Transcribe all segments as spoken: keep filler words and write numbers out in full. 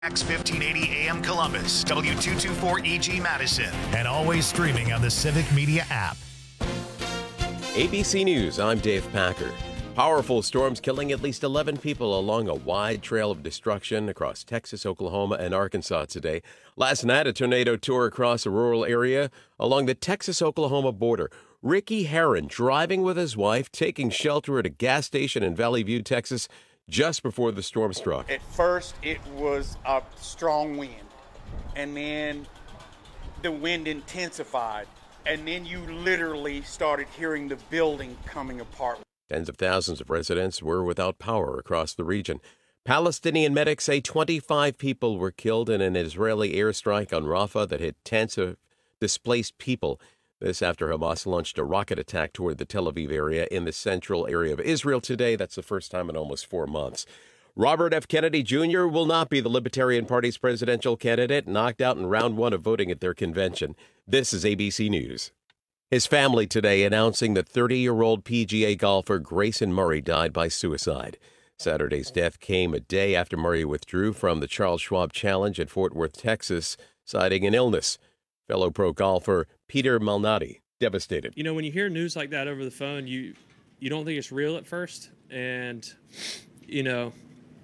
X fifteen eighty A M Columbus, W two twenty-four E G Madison, and always streaming on the Civic Media app. A B C News, I'm Dave Packer. Powerful storms killing at least eleven people along a wide trail of destruction across Texas, Oklahoma, and Arkansas today. Last night, a tornado tore across a rural area along the Texas-Oklahoma border. Ricky Herron driving with his wife, taking shelter at a gas station in Valley View, Texas, just before the storm struck. At first, it was a strong wind, and then the wind intensified, and then you literally started hearing the building coming apart. Tens of thousands of residents were without power across the region. Palestinian medics say twenty-five people were killed in an Israeli airstrike on Rafah that hit tens of displaced people. This after Hamas launched a rocket attack toward the Tel Aviv area in the central area of Israel today. That's the first time in almost four months. Robert F. Kennedy Junior will not be the Libertarian Party's presidential candidate, knocked out in round one of voting at their convention. This is A B C News. His family today announcing that thirty-year-old P G A golfer Grayson Murray died by suicide. Saturday's death came a day after Murray withdrew from the Charles Schwab Challenge at Fort Worth, Texas, citing an illness. Fellow pro golfer Peter Malnati devastated. You know, when you hear news like that over the phone, you you don't think it's real at first. And, you know,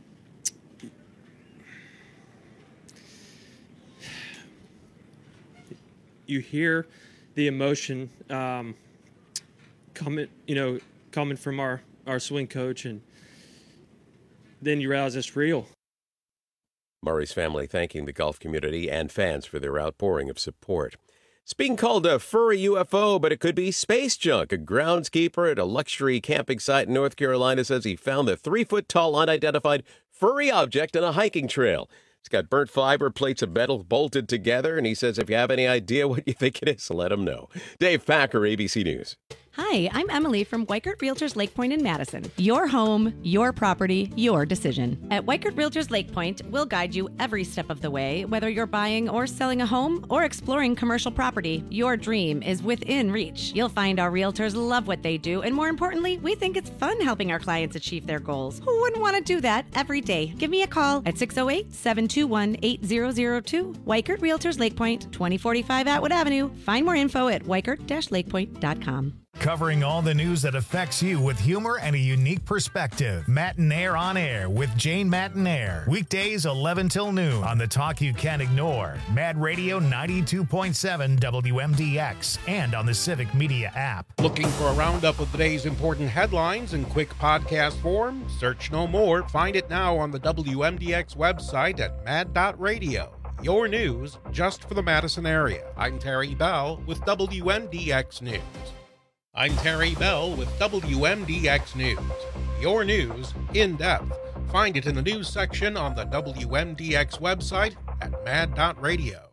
you hear the emotion um, coming, you know, coming from our, our swing coach, and then you realize it's real. Murray's family thanking the golf community and fans for their outpouring of support. It's being called a furry U F O, but it could be space junk. A groundskeeper at a luxury camping site in North Carolina says he found the three-foot-tall unidentified furry object on a hiking trail. It's got burnt fiber plates of metal bolted together, and he says if you have any idea what you think it is, let him know. Dave Packer, A B C News. Hi, I'm Emily from Weichert Realtors Lake Point in Madison. Your home, your property, your decision. At Weichert Realtors Lake Point, we'll guide you every step of the way. Whether you're buying or selling a home or exploring commercial property, your dream is within reach. You'll find our realtors love what they do, and more importantly, we think it's fun helping our clients achieve their goals. Who wouldn't want to do that every day? Give me a call at six oh eight, seven two one, eight zero zero two. Weichert Realtors Lake Point, twenty forty-five Atwood Avenue. Find more info at weichert dash lakepoint dot com. Covering all the news that affects you with humor and a unique perspective. Matinaire on Air with Jane Matinaire. Weekdays eleven till noon on the talk you can't ignore. Mad Radio ninety-two point seven W M D X and on the Civic Media app. Looking for a roundup of the day's important headlines in quick podcast form? Search no more. Find it now on the W M D X website at mad dot radio. Your news just for the Madison area. I'm Terry Bell with W M D X News. I'm Terry Bell with W M D X News. Your news in depth. Find it in the news section on the W M D X website at mad dot radio.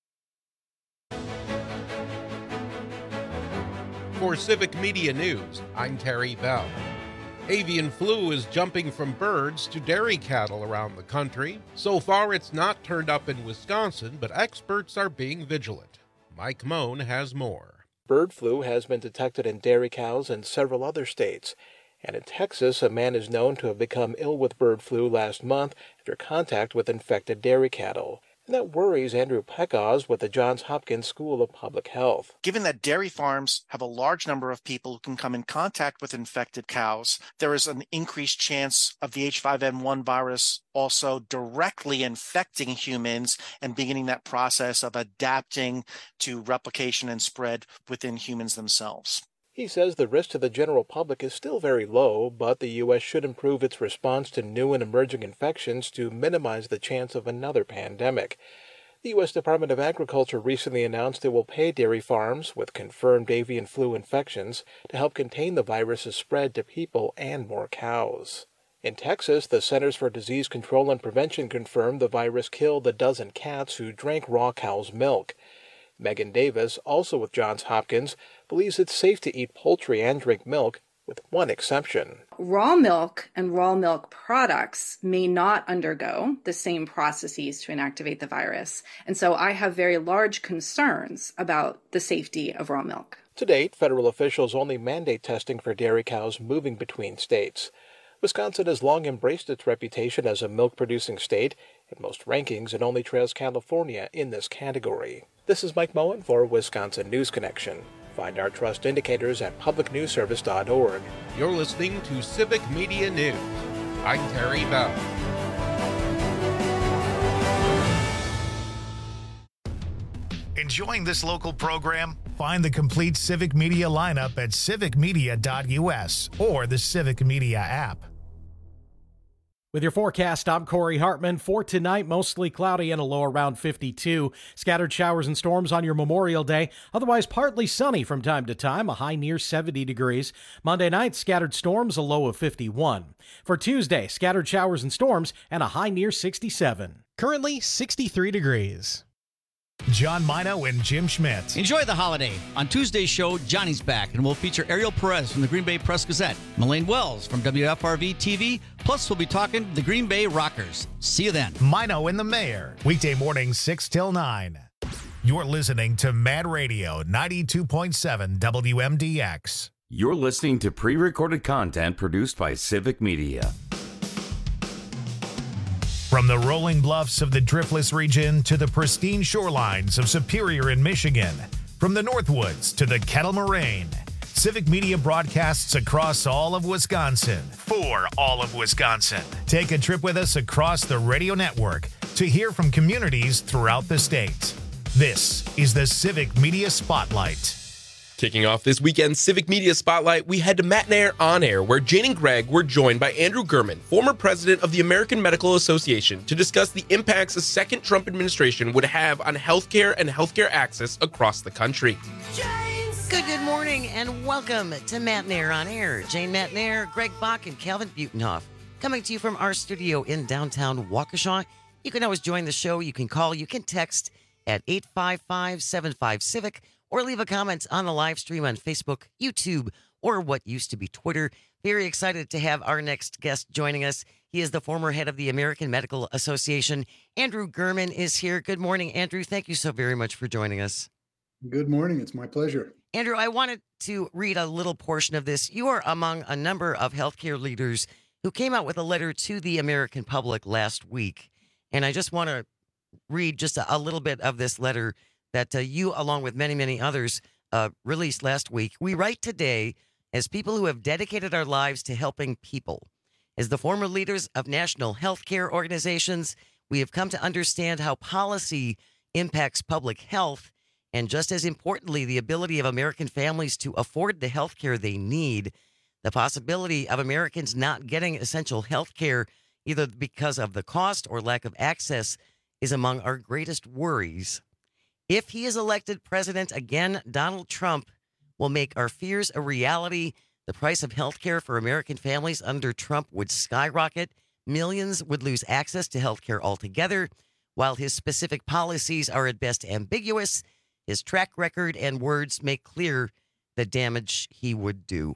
For Civic Media News, I'm Terry Bell. Avian flu is jumping from birds to dairy cattle around the country. So far, it's not turned up in Wisconsin, but experts are being vigilant. Mike Moan has more. Bird flu has been detected in dairy cows in several other states. And in Texas, a man is known to have become ill with bird flu last month after contact with infected dairy cattle. And that worries Andrew Peckoz with the Johns Hopkins School of Public Health. Given that dairy farms have a large number of people who can come in contact with infected cows, there is an increased chance of the H five N one virus also directly infecting humans and beginning that process of adapting to replication and spread within humans themselves. He says the risk to the general public is still very low, but the U S should improve its response to new and emerging infections to minimize the chance of another pandemic. The U S Department of Agriculture recently announced it will pay dairy farms with confirmed avian flu infections to help contain the virus's spread to people and more cows. In Texas, the Centers for Disease Control and Prevention confirmed the virus killed a dozen cats who drank raw cow's milk. Megan Davis, also with Johns Hopkins, believes it's safe to eat poultry and drink milk, with one exception. Raw milk and raw milk products may not undergo the same processes to inactivate the virus, and so I have very large concerns about the safety of raw milk. To date, federal officials only mandate testing for dairy cows moving between states. Wisconsin has long embraced its reputation as a milk-producing state In most rankings, it only trails California in this category. This is Mike Moen for Wisconsin News Connection. Find our trust indicators at public news service dot org. You're listening to Civic Media News. I'm Terry Bell. Enjoying this local program? Find the complete Civic Media lineup at civic media dot u s or the Civic Media app. With your forecast, I'm Corey Hartman. For tonight, mostly cloudy and a low around fifty-two. Scattered showers and storms on your Memorial Day. Otherwise, partly sunny from time to time, a high near seventy degrees. Monday night, scattered storms, a low of fifty-one. For Tuesday, scattered showers and storms and a high near sixty-seven. Currently, sixty-three degrees. John Mino and Jim Schmidt. Enjoy the holiday. On Tuesday's show, Johnny's back, and we'll feature Ariel Perez from the Green Bay Press-Gazette, Melaine Wells from W F R V T V, plus we'll be talking the Green Bay Rockers. See you then. Mino and the Mayor, weekday mornings six till nine. You're listening to Mad Radio ninety-two point seven W M D X. You're listening to pre-recorded content produced by Civic Media. From the rolling bluffs of the Driftless region to the pristine shorelines of Superior in Michigan, from the Northwoods to the Kettle Moraine, Civic Media broadcasts across all of Wisconsin for all of Wisconsin. Take a trip with us across the radio network to hear from communities throughout the state. This is the Civic Media Spotlight. Kicking off this weekend's Civic Media Spotlight, we head to Mattinair On Air, where Jane and Greg were joined by Andrew Gurman, former president of the American Medical Association, to discuss the impacts a second Trump administration would have on healthcare and healthcare access across the country. Good, good morning, and welcome to Mattinair On Air. Jane Mattinair, Greg Bach, and Calvin Butenhoff, coming to you from our studio in downtown Waukesha. You can always join the show. You can call, you can text at eight five five, seven five, CIVIC, or leave a comment on the live stream on Facebook, YouTube, or what used to be Twitter. Very excited to have our next guest joining us. He is the former head of the American Medical Association. Andrew Gurman is here. Good morning, Andrew. Thank you so very much for joining us. Good morning. It's my pleasure. Andrew, I wanted to read a little portion of this. You are among a number of healthcare leaders who came out with a letter to the American public last week. And I just want to read just a, a little bit of this letter that uh, you, along with many, many others, uh, released last week. We write today as people who have dedicated our lives to helping people. As the former leaders of national healthcare organizations, we have come to understand how policy impacts public health, and just as importantly, the ability of American families to afford the healthcare they need. The possibility of Americans not getting essential healthcare, either because of the cost or lack of access, is among our greatest worries. If he is elected president again, Donald Trump will make our fears a reality. The price of health care for American families under Trump would skyrocket. Millions would lose access to health care altogether. While his specific policies are at best ambiguous, his track record and words make clear the damage he would do.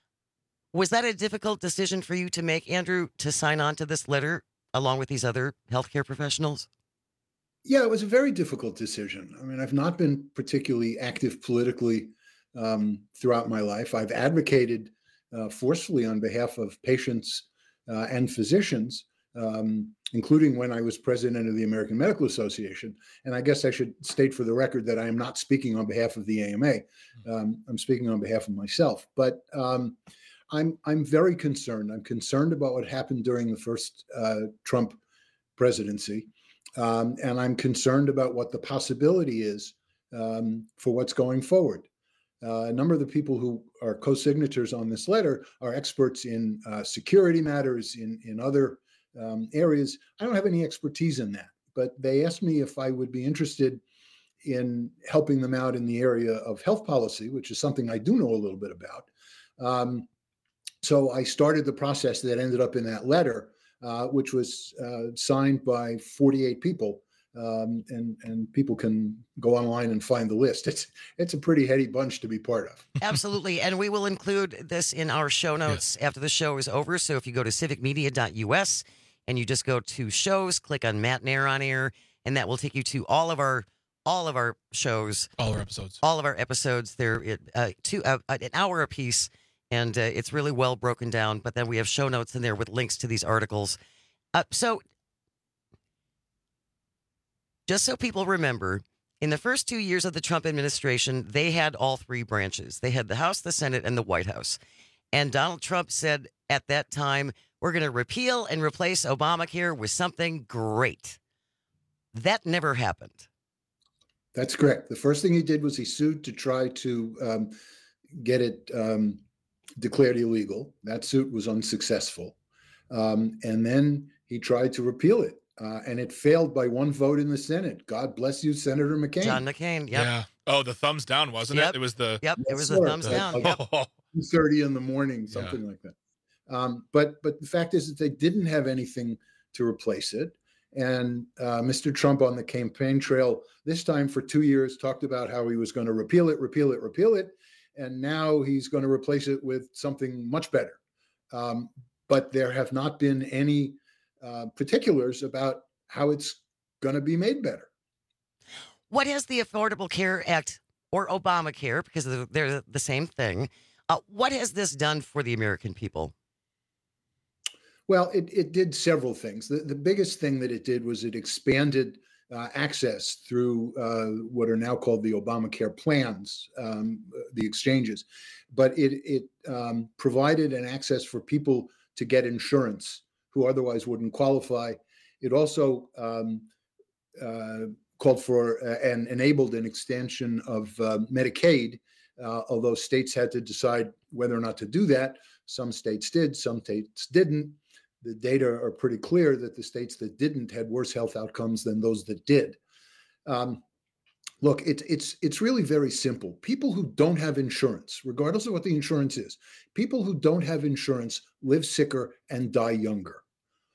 Was that a difficult decision for you to make, Andrew, to sign on to this letter along with these other healthcare professionals? Yeah, it was a very difficult decision. I mean, I've not been particularly active politically um, throughout my life. I've advocated uh, forcefully on behalf of patients uh, and physicians, um, including when I was president of the American Medical Association. And I guess I should state for the record that I am not speaking on behalf of the A M A. Um, I'm speaking on behalf of myself. But um, I'm I'm very concerned. I'm concerned about what happened during the first uh, Trump presidency. Um, and I'm concerned about what the possibility is um, for what's going forward. Uh, a number of the people who are co-signatories on this letter are experts in uh, security matters, in, in other um, areas. I don't have any expertise in that, but they asked me if I would be interested in helping them out in the area of health policy, which is something I do know a little bit about. Um, so I started the process that ended up in that letter, Uh, which was uh, signed by forty-eight people, um, and and people can go online and find the list. It's it's a pretty heady bunch to be part of. Absolutely, and we will include this in our show notes yes. after the show is over. So if you go to civic media dot U S and you just go to shows, click on Mattinair On Air, and that will take you to all of our all of our shows, all our episodes, all of our episodes. They're uh, two uh, an hour apiece. And uh, it's really well broken down. But then we have show notes in there with links to these articles. Uh, so Just so people remember, in the first two years of the Trump administration, they had all three branches. They had the House, the Senate, and the White House. And Donald Trump said at that time, we're going to repeal and replace Obamacare with something great. That never happened. That's correct. The first thing he did was he sued to try to um, get it um, declared illegal. That suit was unsuccessful. Um, and then he tried to repeal it. Uh, and it failed by one vote in the Senate. God bless you, Senator McCain. John McCain, yep. Yeah. Oh, the thumbs down, wasn't Yep. it? It was the... Yep, it Yes, was sir. the thumbs down. Like Yep. two thirty in the morning, something Yeah. like that. Um, but but the fact is that they didn't have anything to replace it. And uh, Mister Trump on the campaign trail, this time for two years, talked about how he was going to repeal it, repeal it, repeal it. And now he's going to replace it with something much better. Um, but there have not been any uh, particulars about how it's going to be made better. What has the Affordable Care Act, or Obamacare, because they're- they're the same thing, uh, what has this done for the American people? Well, it, it did several things. The, the biggest thing that it did was it expanded uh, access through uh, what are now called the Obamacare plans, um, the exchanges. But it, it um, provided an access for people to get insurance who otherwise wouldn't qualify. It also um, uh, called for uh, and enabled an extension of uh, Medicaid, uh, although states had to decide whether or not to do that. Some states did, some states didn't. The data are pretty clear that the states that didn't had worse health outcomes than those that did. Um, look, it's it's it's really very simple. People who don't have insurance, regardless of what the insurance is, people who don't have insurance live sicker and die younger.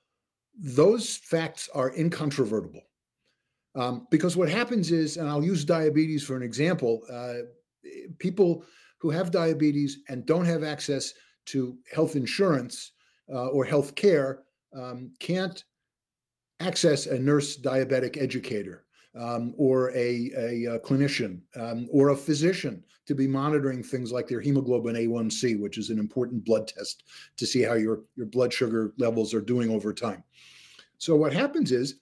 Those facts are incontrovertible. Um, because what happens is, and I'll use diabetes for an example, uh, people who have diabetes and don't have access to health insurance Uh, or health care um, can't access a nurse diabetic educator um, or a, a, a clinician um, or a physician to be monitoring things like their hemoglobin A one C, which is an important blood test to see how your, your blood sugar levels are doing over time. So what happens is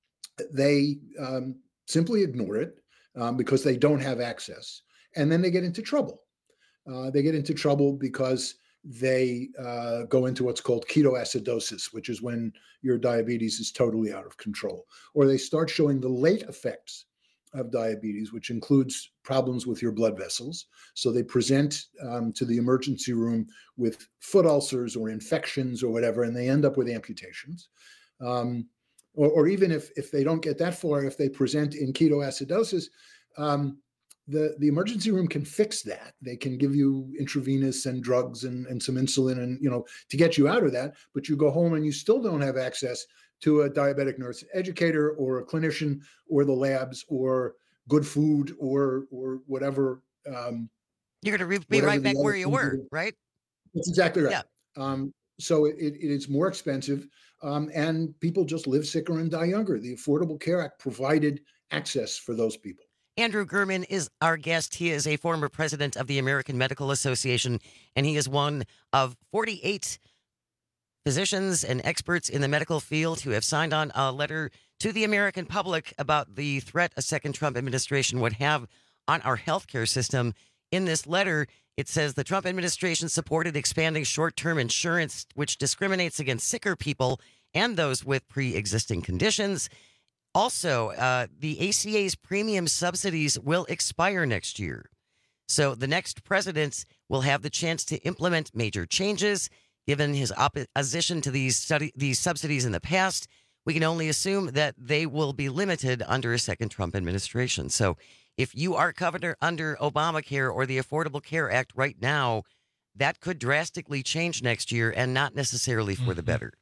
they um, simply ignore it um, because they don't have access. And then they get into trouble. Uh, they get into trouble because they uh, go into what's called ketoacidosis, which is when your diabetes is totally out of control. Or they start showing the late effects of diabetes, which includes problems with your blood vessels. So they present um, to the emergency room with foot ulcers or infections or whatever, and they end up with amputations. Um, or, or even if, if they don't get that far, if they present in ketoacidosis, um, The, the emergency room can fix that. They can give you intravenous and drugs and, and some insulin and, you know, to get you out of that. But you go home and you still don't have access to a diabetic nurse educator or a clinician or the labs or good food or or whatever. Um, You're going to be right back where you were, right? That's exactly right. Yeah. Um, so it, it is more expensive um, and people just live sicker and die younger. The Affordable Care Act provided access for those people. Andrew Gurman is our guest. He is a former president of the American Medical Association, and he is one of forty-eight physicians and experts in the medical field who have signed on a letter to the American public about the threat a second Trump administration would have on our healthcare system. In this letter, it says the Trump administration supported expanding short-term insurance, which discriminates against sicker people and those with pre-existing conditions. Also, uh, the A C A's premium subsidies will expire next year. So the next president will have the chance to implement major changes. Given his opposition to these study, these subsidies in the past, we can only assume that they will be limited under a second Trump administration. So if you are covered under Obamacare or the Affordable Care Act right now, that could drastically change next year and not necessarily for mm-hmm. the better.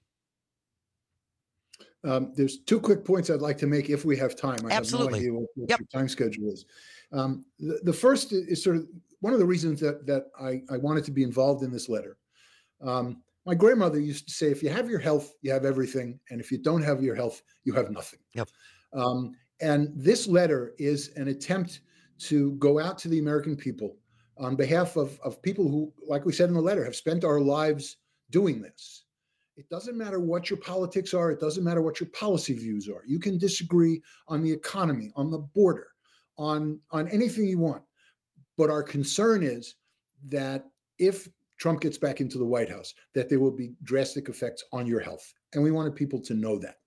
Um, there's two quick points I'd like to make if we have time. I Absolutely. have no idea what, what yep. your time schedule is. Um, the, the first is sort of one of the reasons that that I, I wanted to be involved in this letter. Um, my grandmother used to say, if you have your health, you have everything. And if you don't have your health, you have nothing. Yep. Um, and this letter is an attempt to go out to the American people on behalf of, of people who, like we said in the letter, have spent our lives doing this. It doesn't matter what your politics are. It doesn't matter what your policy views are. You can disagree on the economy, on the border, on, on anything you want. But our concern is that if Trump gets back into the White House, that there will be drastic effects on your health. And we wanted people to know that.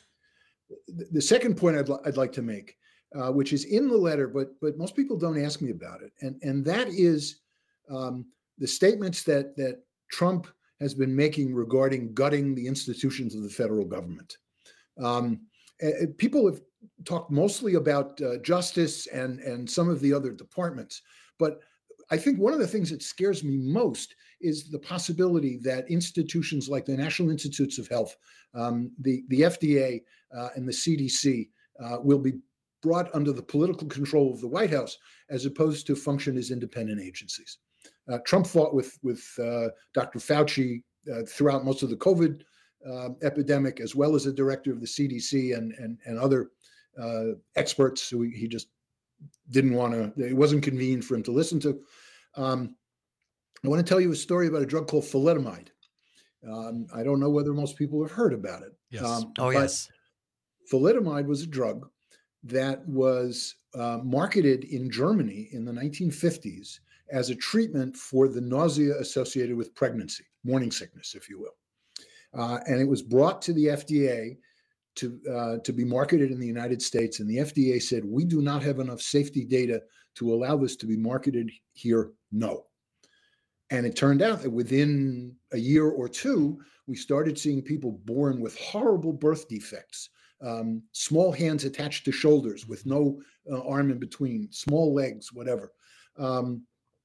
The second point I'd, I'd like to make, uh, which is in the letter, but but most people don't ask me about it, and, and that is um, the statements that, that Trump has been making regarding gutting the institutions of the federal government. Um, people have talked mostly about uh, justice and, and some of the other departments, but I think one of the things that scares me most is the possibility that institutions like the National Institutes of Health, um, the, the F D A, uh, and the C D C uh, will be brought under the political control of the White House as opposed to function as independent agencies. Uh, Trump fought with, with uh, Doctor Fauci uh, throughout most of the COVID uh, epidemic, as well as the director of the C D C and, and, and other uh, experts who he, he just didn't want to, it wasn't convenient for him to listen to. Um, I want to tell you a story about a drug called thalidomide. Um, I don't know whether most people have heard about it. Yes. Um, oh, yes. Thalidomide was a drug that was uh, marketed in Germany in the nineteen fifties as a treatment for the nausea associated with pregnancy, morning sickness, if you will. Uh, and it was brought to the F D A to uh, to be marketed in the United States. And the F D A said, we do not have enough safety data to allow this to be marketed here. No. And it turned out that within a year or two, we started seeing people born with horrible birth defects, um, small hands attached to shoulders with no uh, arm in between, small legs, whatever. Um,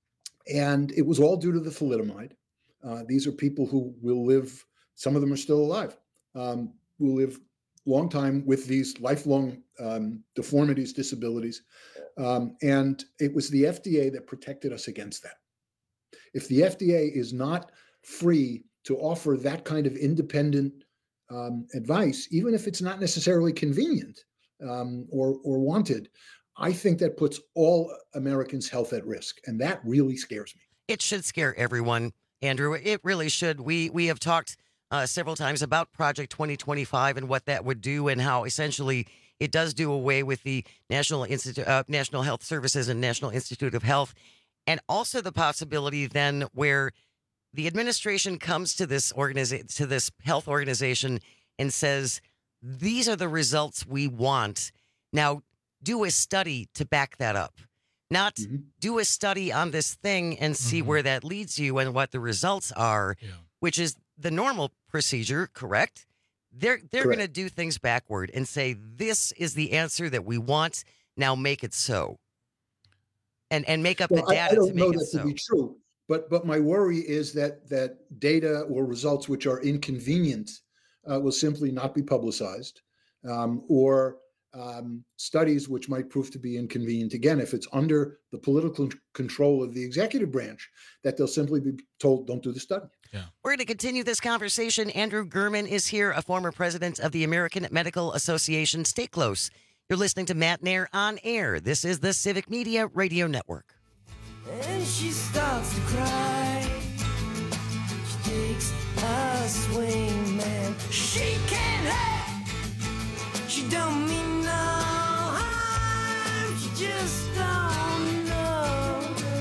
and it was all due to the thalidomide. Uh, these are people who will live, some of them are still alive, um, will live long time with these lifelong um, deformities, disabilities. Um, and it was the F D A that protected us against that. If the F D A is not free to offer that kind of independent um, advice, even if it's not necessarily convenient um, or, or wanted, I think that puts all Americans' health at risk. And that really scares me. It should scare everyone, Andrew. It really should. We we have talked uh, several times about Project twenty twenty-five and what that would do and how essentially it does do away with the National Institute, uh, National Health Services and National Institute of Health. And also the possibility then where the administration comes to this organiza- to this health organization and says, these are the results we want. Now, do a study to back that up. Not mm-hmm. do a study on this thing and see mm-hmm. where that leads you and what the results are, yeah. which is the normal procedure, correct? They're they're going to do things backward and say, this is the answer that we want. Now make it so. And and make up well, the data I, I don't to make know it that so. to be true, but but my worry is that that data or results which are inconvenient uh, will simply not be publicized, um, or um, studies which might prove to be inconvenient again if it's under the political control of the executive branch, that they'll simply be told, don't do the study. Yeah. We're going to continue this conversation. Andrew Gurman is here, a former president of the American Medical Association. Stay close. You're listening to Matt Nair on Air. This is the Civic Media Radio Network. And she starts to cry. She takes a swing, man. She can't help. She don't mean no harm. She just don't know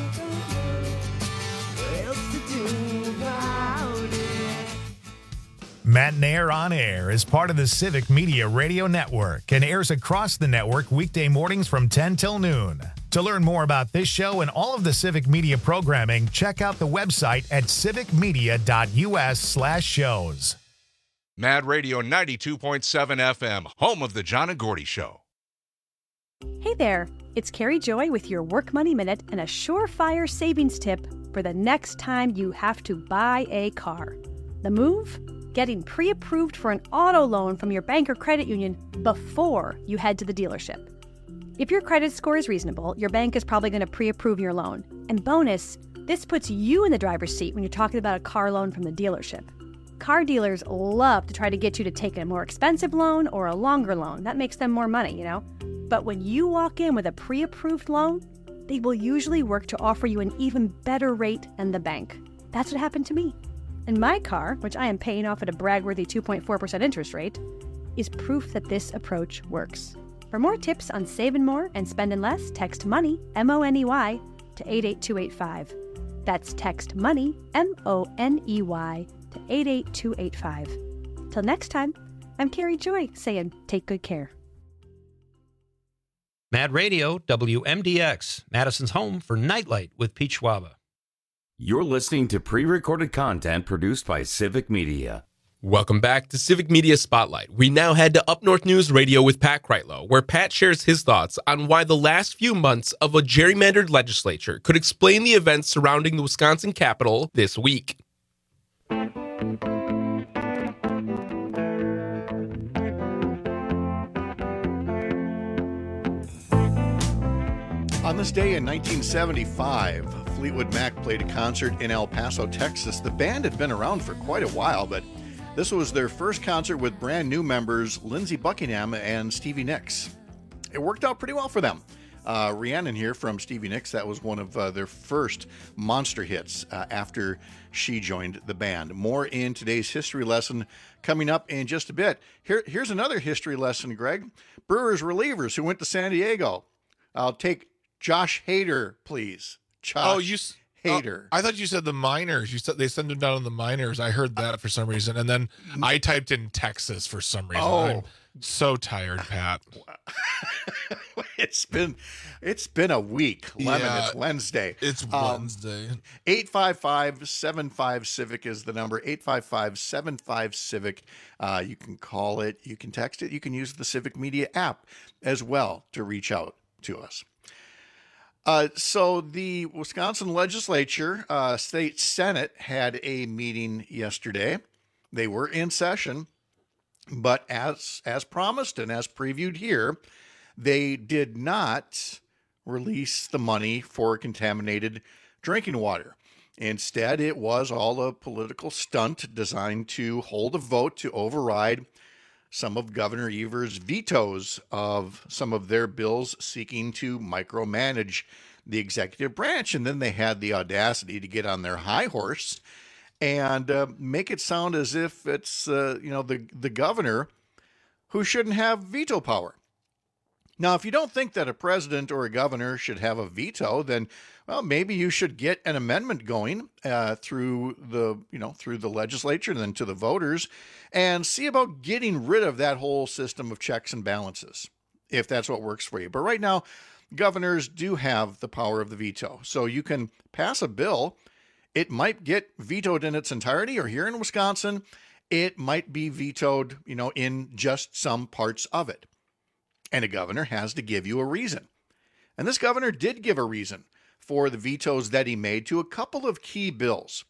what else to do about it. Matt Nair on Air is part of the Civic Media Radio Network and airs across the network weekday mornings from ten till noon. To learn more about this show and all of the Civic Media programming, check out the website at civicmedia.us slash shows. Mad Radio ninety-two point seven F M, home of the John and Gordy Show. Hey there, it's Carrie Joy with your Work Money Minute and a surefire savings tip for the next time you have to buy a car. The move? Getting pre-approved for an auto loan from your bank or credit union before you head to the dealership. If your credit score is reasonable, your bank is probably going to pre-approve your loan. And bonus, this puts you in the driver's seat when you're talking about a car loan from the dealership. Car dealers love to try to get you to take a more expensive loan or a longer loan. That makes them more money, you know? But when you walk in with a pre-approved loan, they will usually work to offer you an even better rate than the bank. That's what happened to me. And my car, which I am paying off at a brag-worthy two point four percent interest rate, is proof that this approach works. For more tips on saving more and spending less, text MONEY, M O N E Y, to eight eight two eight five. That's text MONEY, M O N E Y, to eight eight two eight five. Till next time, I'm Carrie Joy saying take good care. Mad Radio, W M D X, Madison's home for Nightlight with Pete Schwaba. You're listening to pre-recorded content produced by Civic Media. Welcome back to Civic Media Spotlight. We now head to Up North News Radio with Pat Kreitlow, where Pat shares his thoughts on why the last few months of a gerrymandered legislature could explain the events surrounding the Wisconsin Capitol this week. On this day in nineteen seventy-five, Fleetwood Mac played a concert in El Paso, Texas. The band had been around for quite a while, but this was their first concert with brand new members Lindsey Buckingham and Stevie Nicks. It worked out pretty well for them. Uh, Rhiannon here from Stevie Nicks, that was one of uh, their first monster hits uh, after she joined the band. More in today's history lesson coming up in just a bit. Here, here's another history lesson, Greg. Brewers relievers who went to San Diego. I'll take Josh Hader, please. Josh oh, you Hader. Uh, I thought you said the minors. You said they sent him down in the minors. I heard that for some reason, and then I typed in Texas for some reason. Oh. I'm so tired, Pat. it's been it's been a week. Lemon, Yeah, it's Wednesday. It's Um, Wednesday. eight five five, seven five, Civic is the number. eight five five, seven five, Civic. Uh, you can call it. You can text it. You can use the Civic Media app as well to reach out to us. Uh, so the Wisconsin legislature, uh, state Senate had a meeting yesterday. They were in session, but as as promised and as previewed here, they did not release the money for contaminated drinking water. Instead, it was all a political stunt designed to hold a vote to override some of Governor Evers' vetoes of some of their bills seeking to micromanage the executive branch. And then they had the audacity to get on their high horse and uh, make it sound as if it's, uh, you know, the, the governor who shouldn't have veto power. Now, if you don't think that a president or a governor should have a veto, then, well, maybe you should get an amendment going uh, through the, you know, through the legislature and then to the voters and see about getting rid of that whole system of checks and balances, if that's what works for you. But right now, governors do have the power of the veto. So you can pass a bill. It might get vetoed in its entirety, or here in Wisconsin, it might be vetoed, you know, in just some parts of it. And a governor has to give you a reason. And this governor did give a reason for the vetoes that he made to a couple of key bills.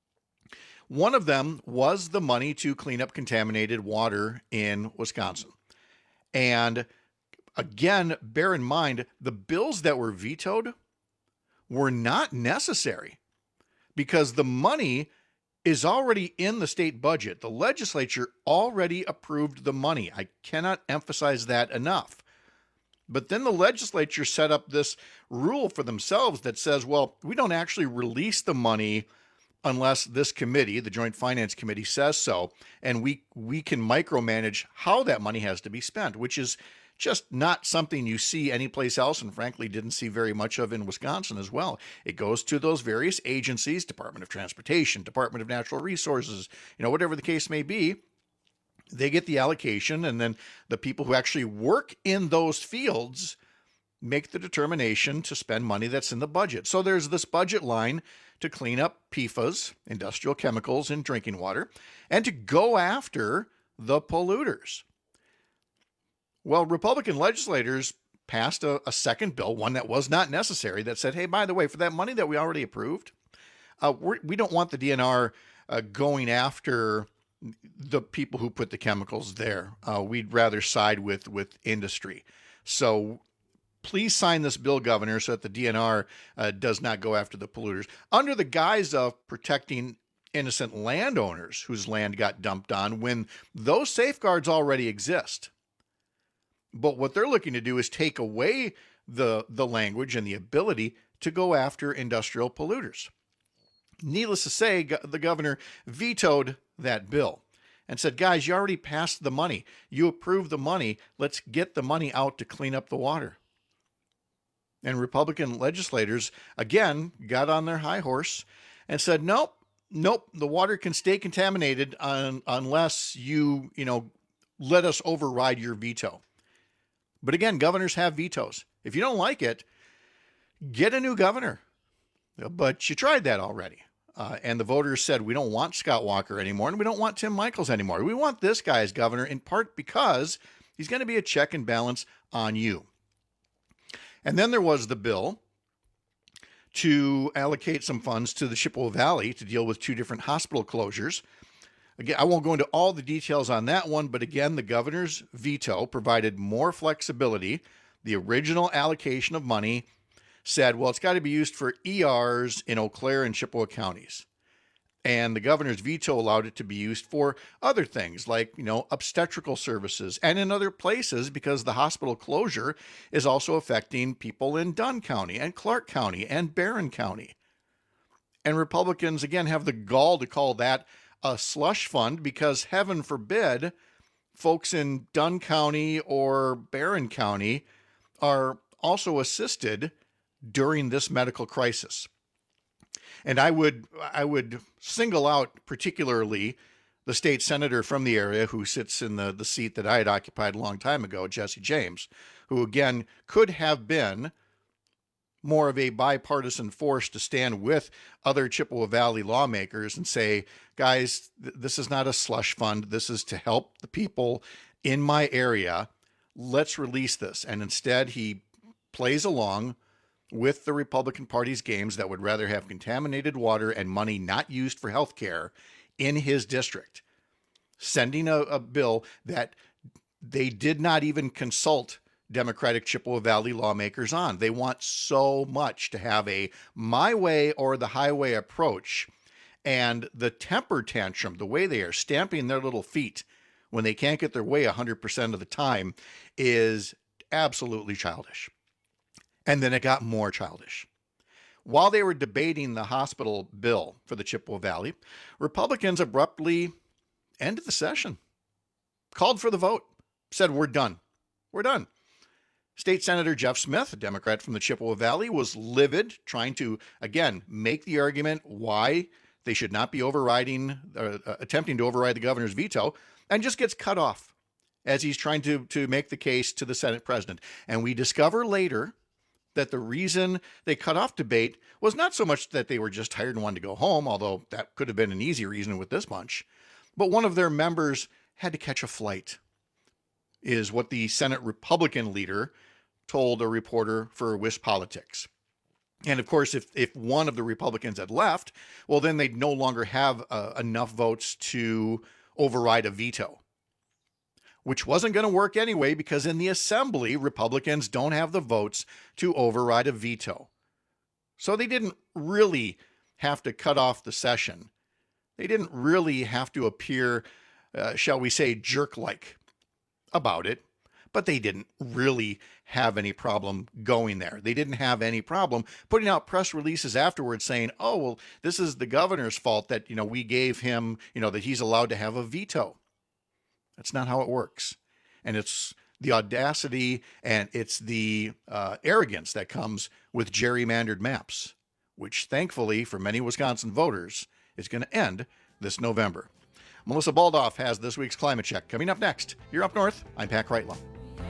One of them was the money to clean up contaminated water in Wisconsin. And again, bear in mind, the bills that were vetoed were not necessary because the money is already in the state budget. The legislature already approved the money. I cannot emphasize that enough. But then the legislature set up this rule for themselves that says, well, we don't actually release the money unless this committee, the Joint Finance Committee, says so, and we we can micromanage how that money has to be spent, which is just not something you see anyplace else, and frankly didn't see very much of in Wisconsin as well. It goes to those various agencies, Department of Transportation, Department of Natural Resources, you know, whatever the case may be. They get the allocation, and then the people who actually work in those fields make the determination to spend money that's in the budget. So there's this budget line to clean up P F A S, industrial chemicals in drinking water, and to go after the polluters. Well, Republican legislators passed a, a second bill, one that was not necessary, that said, hey, by the way, for that money that we already approved, uh, we're, we don't want the D N R uh, going after the people who put the chemicals there. Uh, we'd rather side with, with industry. So please sign this bill, Governor, so that the D N R uh, does not go after the polluters. Under the guise of protecting innocent landowners whose land got dumped on when those safeguards already exist. But what they're looking to do is take away the, the language and the ability to go after industrial polluters. Needless to say, go- the governor vetoed that bill and said, guys, you already passed the money. You approved the money. Let's get the money out to clean up the water. And Republican legislators, again, got on their high horse and said, nope, nope, the water can stay contaminated un- unless you, you know, let us override your veto. But again, governors have vetoes. If you don't like it, get a new governor. But you tried that already. Uh, and the voters said, we don't want Scott Walker anymore, and we don't want Tim Michels anymore. We want this guy as governor, in part because he's going to be a check and balance on you. And then there was the bill to allocate some funds to the Chippewa Valley to deal with two different hospital closures. Again, I won't go into all the details on that one, but again, the governor's veto provided more flexibility. The original allocation of money said, well, it's got to be used for E Rs in Eau Claire and Chippewa counties. And the governor's veto allowed it to be used for other things like, you know, obstetrical services and in other places, because the hospital closure is also affecting people in Dunn County and Clark County and Barron County. And Republicans, again, have the gall to call that a slush fund because, heaven forbid, folks in Dunn County or Barron County are also assisted during this medical crisis. And I would I would single out particularly the state senator from the area who sits in the, the seat that I had occupied a long time ago, Jesse James, who again could have been more of a bipartisan force to stand with other Chippewa Valley lawmakers and say, guys, th- this is not a slush fund. This is to help the people in my area. Let's release this. And instead he plays along with the Republican Party's games that would rather have contaminated water and money not used for health care in his district, sending a, a bill that they did not even consult Democratic Chippewa Valley lawmakers on. They want so much to have a my way or the highway approach, and the temper tantrum, the way they are stamping their little feet when they can't get their way one hundred percent of the time, is absolutely childish. And then it got more childish. While they were debating the hospital bill for the Chippewa Valley, Republicans abruptly ended the session, called for the vote, said, we're done. We're done. State Senator Jeff Smith, a Democrat from the Chippewa Valley, was livid, trying to, again, make the argument why they should not be overriding, uh, attempting to override the governor's veto, and just gets cut off as he's trying to, to make the case to the Senate president. And we discover later that the reason they cut off debate was not so much that they were just tired and wanted to go home, although that could have been an easy reason with this bunch, but one of their members had to catch a flight, is what the Senate Republican leader told a reporter for Wisp Politics. And of course, if, if one of the Republicans had left, well, then they'd no longer have uh, enough votes to override a veto, which wasn't going to work anyway, because in the assembly, Republicans don't have the votes to override a veto. So they didn't really have to cut off the session. They didn't really have to appear, uh, shall we say, jerk-like about it, but they didn't really have any problem going there. They didn't have any problem putting out press releases afterwards saying, oh, well, this is the governor's fault that, you know, we gave him, you know, that he's allowed to have a veto. That's not how it works. And it's the audacity and it's the uh, arrogance that comes with gerrymandered maps, which thankfully for many Wisconsin voters is going to end this November. Melissa Baldoff has this week's Climate Check. Coming up next, you're Up North. I'm Pat Kreitlow.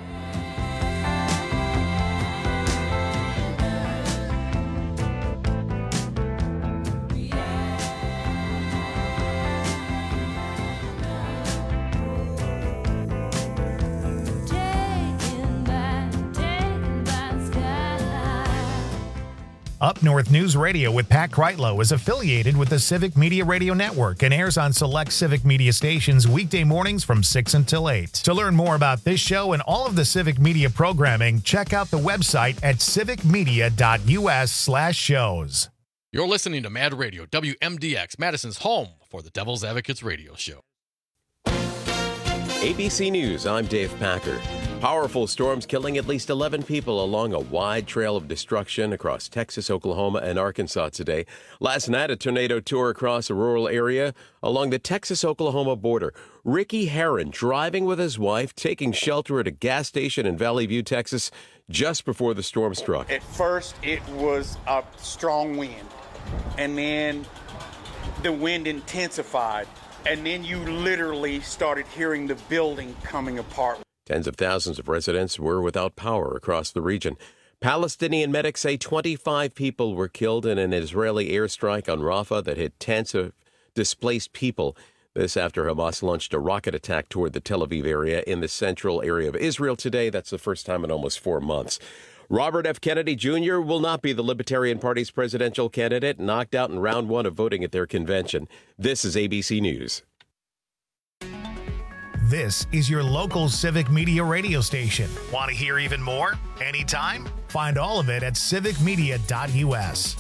Up North News Radio with Pat Kreitlow is affiliated with the Civic Media Radio Network and airs on select Civic Media stations weekday mornings from six until eight. To learn more about this show and all of the Civic Media programming, check out the website at civicmedia.us slash shows. You're listening to Mad Radio, W M D X, Madison's home for the Devil's Advocates radio show. A B C News, I'm Dave Packer. Powerful storms killing at least eleven people along a wide trail of destruction across Texas, Oklahoma, and Arkansas today. Last night, a tornado tore across a rural area along the Texas-Oklahoma border. Ricky Herron driving with his wife, taking shelter at a gas station in Valley View, Texas, just before the storm struck. At first, it was a strong wind, and then the wind intensified, and then you literally started hearing the building coming apart. Tens of thousands of residents were without power across the region. Palestinian medics say twenty-five people were killed in an Israeli airstrike on Rafah that hit tens of displaced people. This after Hamas launched a rocket attack toward the Tel Aviv area in the central area of Israel today. That's the first time in almost four months. Robert F. Kennedy Junior will not be the Libertarian Party's presidential candidate, knocked out in round one of voting at their convention. This is A B C News. This is your local Civic Media radio station. Want to hear even more? Anytime? Find all of it at civic media dot U S.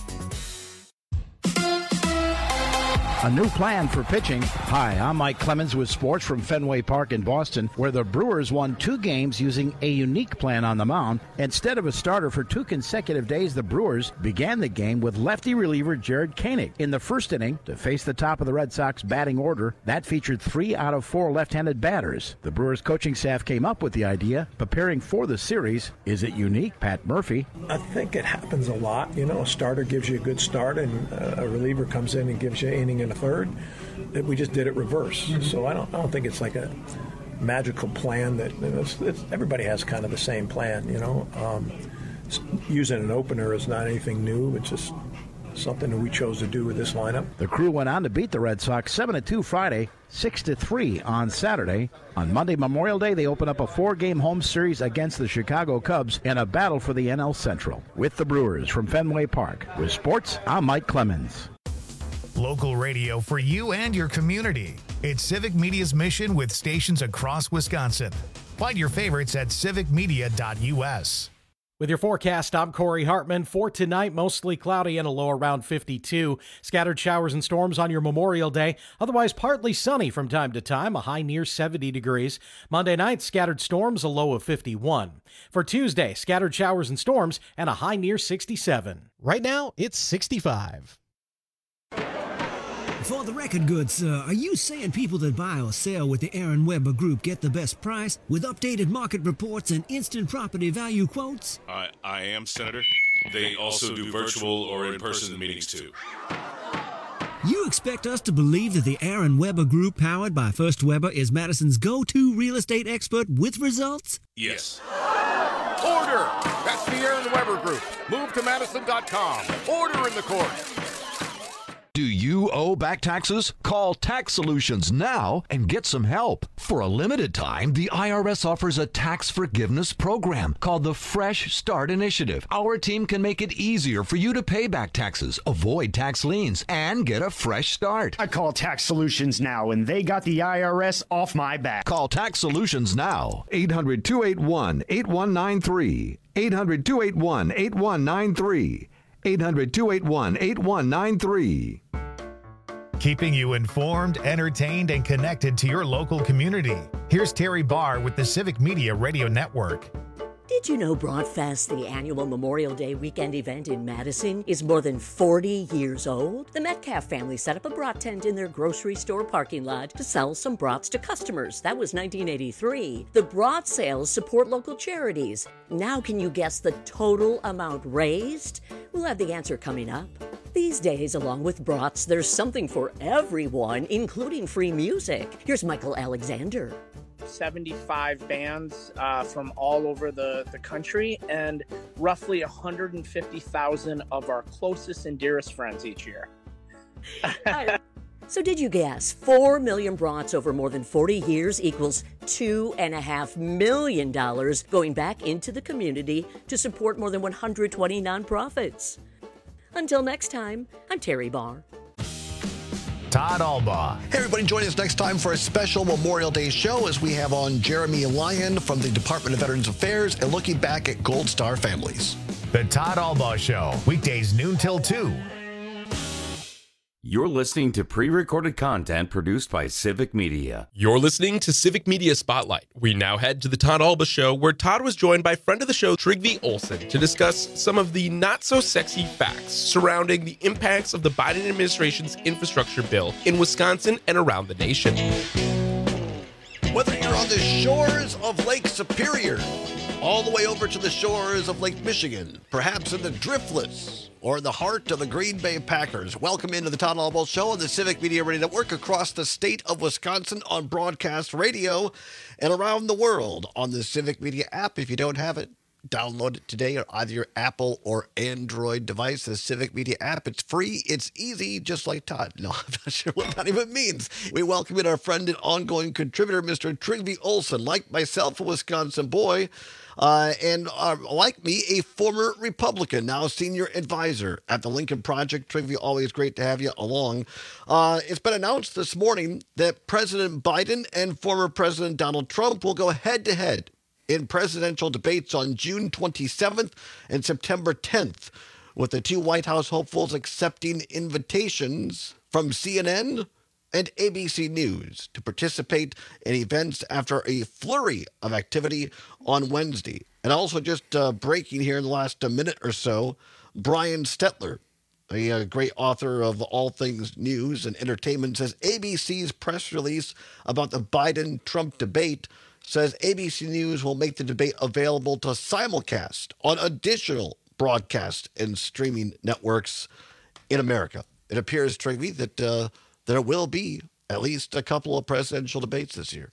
A new plan for pitching. Hi, I'm Mike Clemens with sports from Fenway Park in Boston, where the Brewers won two games using a unique plan on the mound. Instead of a starter for two consecutive days, the Brewers began the game with lefty reliever Jared Koenig in the first inning to face the top of the Red Sox batting order. That featured three out of four left-handed batters. The Brewers coaching staff came up with the idea, preparing for the series. Is it unique? Pat Murphy. I think it happens a lot. You know, a starter gives you a good start, and a reliever comes in and gives you an inning and a third. We just did it reverse. Mm-hmm. So I don't, I don't think it's like a magical plan that it's, it's, everybody has kind of the same plan. You know, um, using an opener is not anything new. It's just something that we chose to do with this lineup. The Crew went on to beat the Red Sox seven to two Friday, six to three on Saturday. On Monday, Memorial Day, they open up a four-game home series against the Chicago Cubs in a battle for the N L Central. With the Brewers from Fenway Park. With sports, I'm Mike Clemens. Local radio for you and your community. It's Civic Media's mission with stations across Wisconsin. Find your favorites at civic media dot U S. With your forecast, I'm Corey Hartman. For tonight, mostly cloudy and a low around fifty-two. Scattered showers and storms on your Memorial Day. Otherwise, partly sunny from time to time, a high near seventy degrees. Monday night, scattered storms, a low of fifty-one. For Tuesday, scattered showers and storms and a high near sixty-seven. Right now, it's sixty-five. For the record goods, sir, are you saying people that buy or sell with the Aaron Weber Group get the best price with updated market reports and instant property value quotes? I, I am, Senator. They also do virtual or in-person meetings, too. You expect us to believe that the Aaron Weber Group, powered by First Weber, is Madison's go-to real estate expert with results? Yes. Order! That's the Aaron Weber Group. Move to Madison dot com. Order in the court. Do you owe back taxes? Call Tax Solutions now and get some help. For a limited time, the I R S offers a tax forgiveness program called the Fresh Start Initiative. Our team can make it easier for you to pay back taxes, avoid tax liens, and get a fresh start. I call Tax Solutions now, and they got the I R S off my back. Call Tax Solutions now. eight hundred, two eight one, eight one nine three. eight hundred, two eight one, eight one nine three. eight hundred, two eight one, eight one nine three. Keeping you informed, entertained, and connected to your local community. Here's Terry Barr with the Civic Media Radio Network. Did you know Broadfest, the annual Memorial Day weekend event in Madison, is more than forty years old? The Metcalf family set up a brat tent in their grocery store parking lot to sell some brats to customers. That was nineteen eighty-three. The brat sales support local charities. Now can you guess the total amount raised? We'll have the answer coming up. These days, along with brats, there's something for everyone, including free music. Here's Michael Alexander. seventy-five bands uh, from all over the, the country, and roughly one hundred fifty thousand of our closest and dearest friends each year. So did you guess? Four million brats over more than forty years equals two and a half million dollars going back into the community to support more than one hundred twenty nonprofits. Until next time, I'm Terry Barr. Todd Albaugh. Hey, everybody, join us next time for a special Memorial Day show as we have on Jeremy Lyon from the Department of Veterans Affairs and looking back at Gold Star families. The Todd Albaugh Show, weekdays noon till two. You're listening to pre-recorded content produced by Civic Media. You're listening to Civic Media Spotlight. We now head to the Todd Alba Show, where Todd was joined by friend of the show, Trygve Olsen, to discuss some of the not-so-sexy facts surrounding the impacts of the Biden administration's infrastructure bill in Wisconsin and around the nation. Whether you're on the shores of Lake Superior, all the way over to the shores of Lake Michigan, perhaps in the Driftless, or in the heart of the Green Bay Packers, welcome into the Todd Alba Show on the Civic Media Radio Network across the state of Wisconsin on broadcast radio and around the world on the Civic Media app. If you don't have it, download it today on either your Apple or Android device, the Civic Media app. It's free. It's easy, just like Todd. No, I'm not sure what that even means. We welcome in our friend and ongoing contributor, Mister Trygve Olsen, like myself, a Wisconsin boy, uh, and uh, like me, a former Republican, now senior advisor at the Lincoln Project. Trygve, always great to have you along. Uh, it's been announced this morning that President Biden and former President Donald Trump will go head-to-head in presidential debates on June twenty-seventh and September tenth, with the two White House hopefuls accepting invitations from C N N and A B C News to participate in events after a flurry of activity on Wednesday. And also just uh, breaking here in the last uh, minute or so, Brian Stetler, a, a great author of All Things News and Entertainment, says A B C's press release about the Biden-Trump debate says A B C News will make the debate available to simulcast on additional broadcast and streaming networks in America. It appears, Trygve, that uh, there will be at least a couple of presidential debates this year.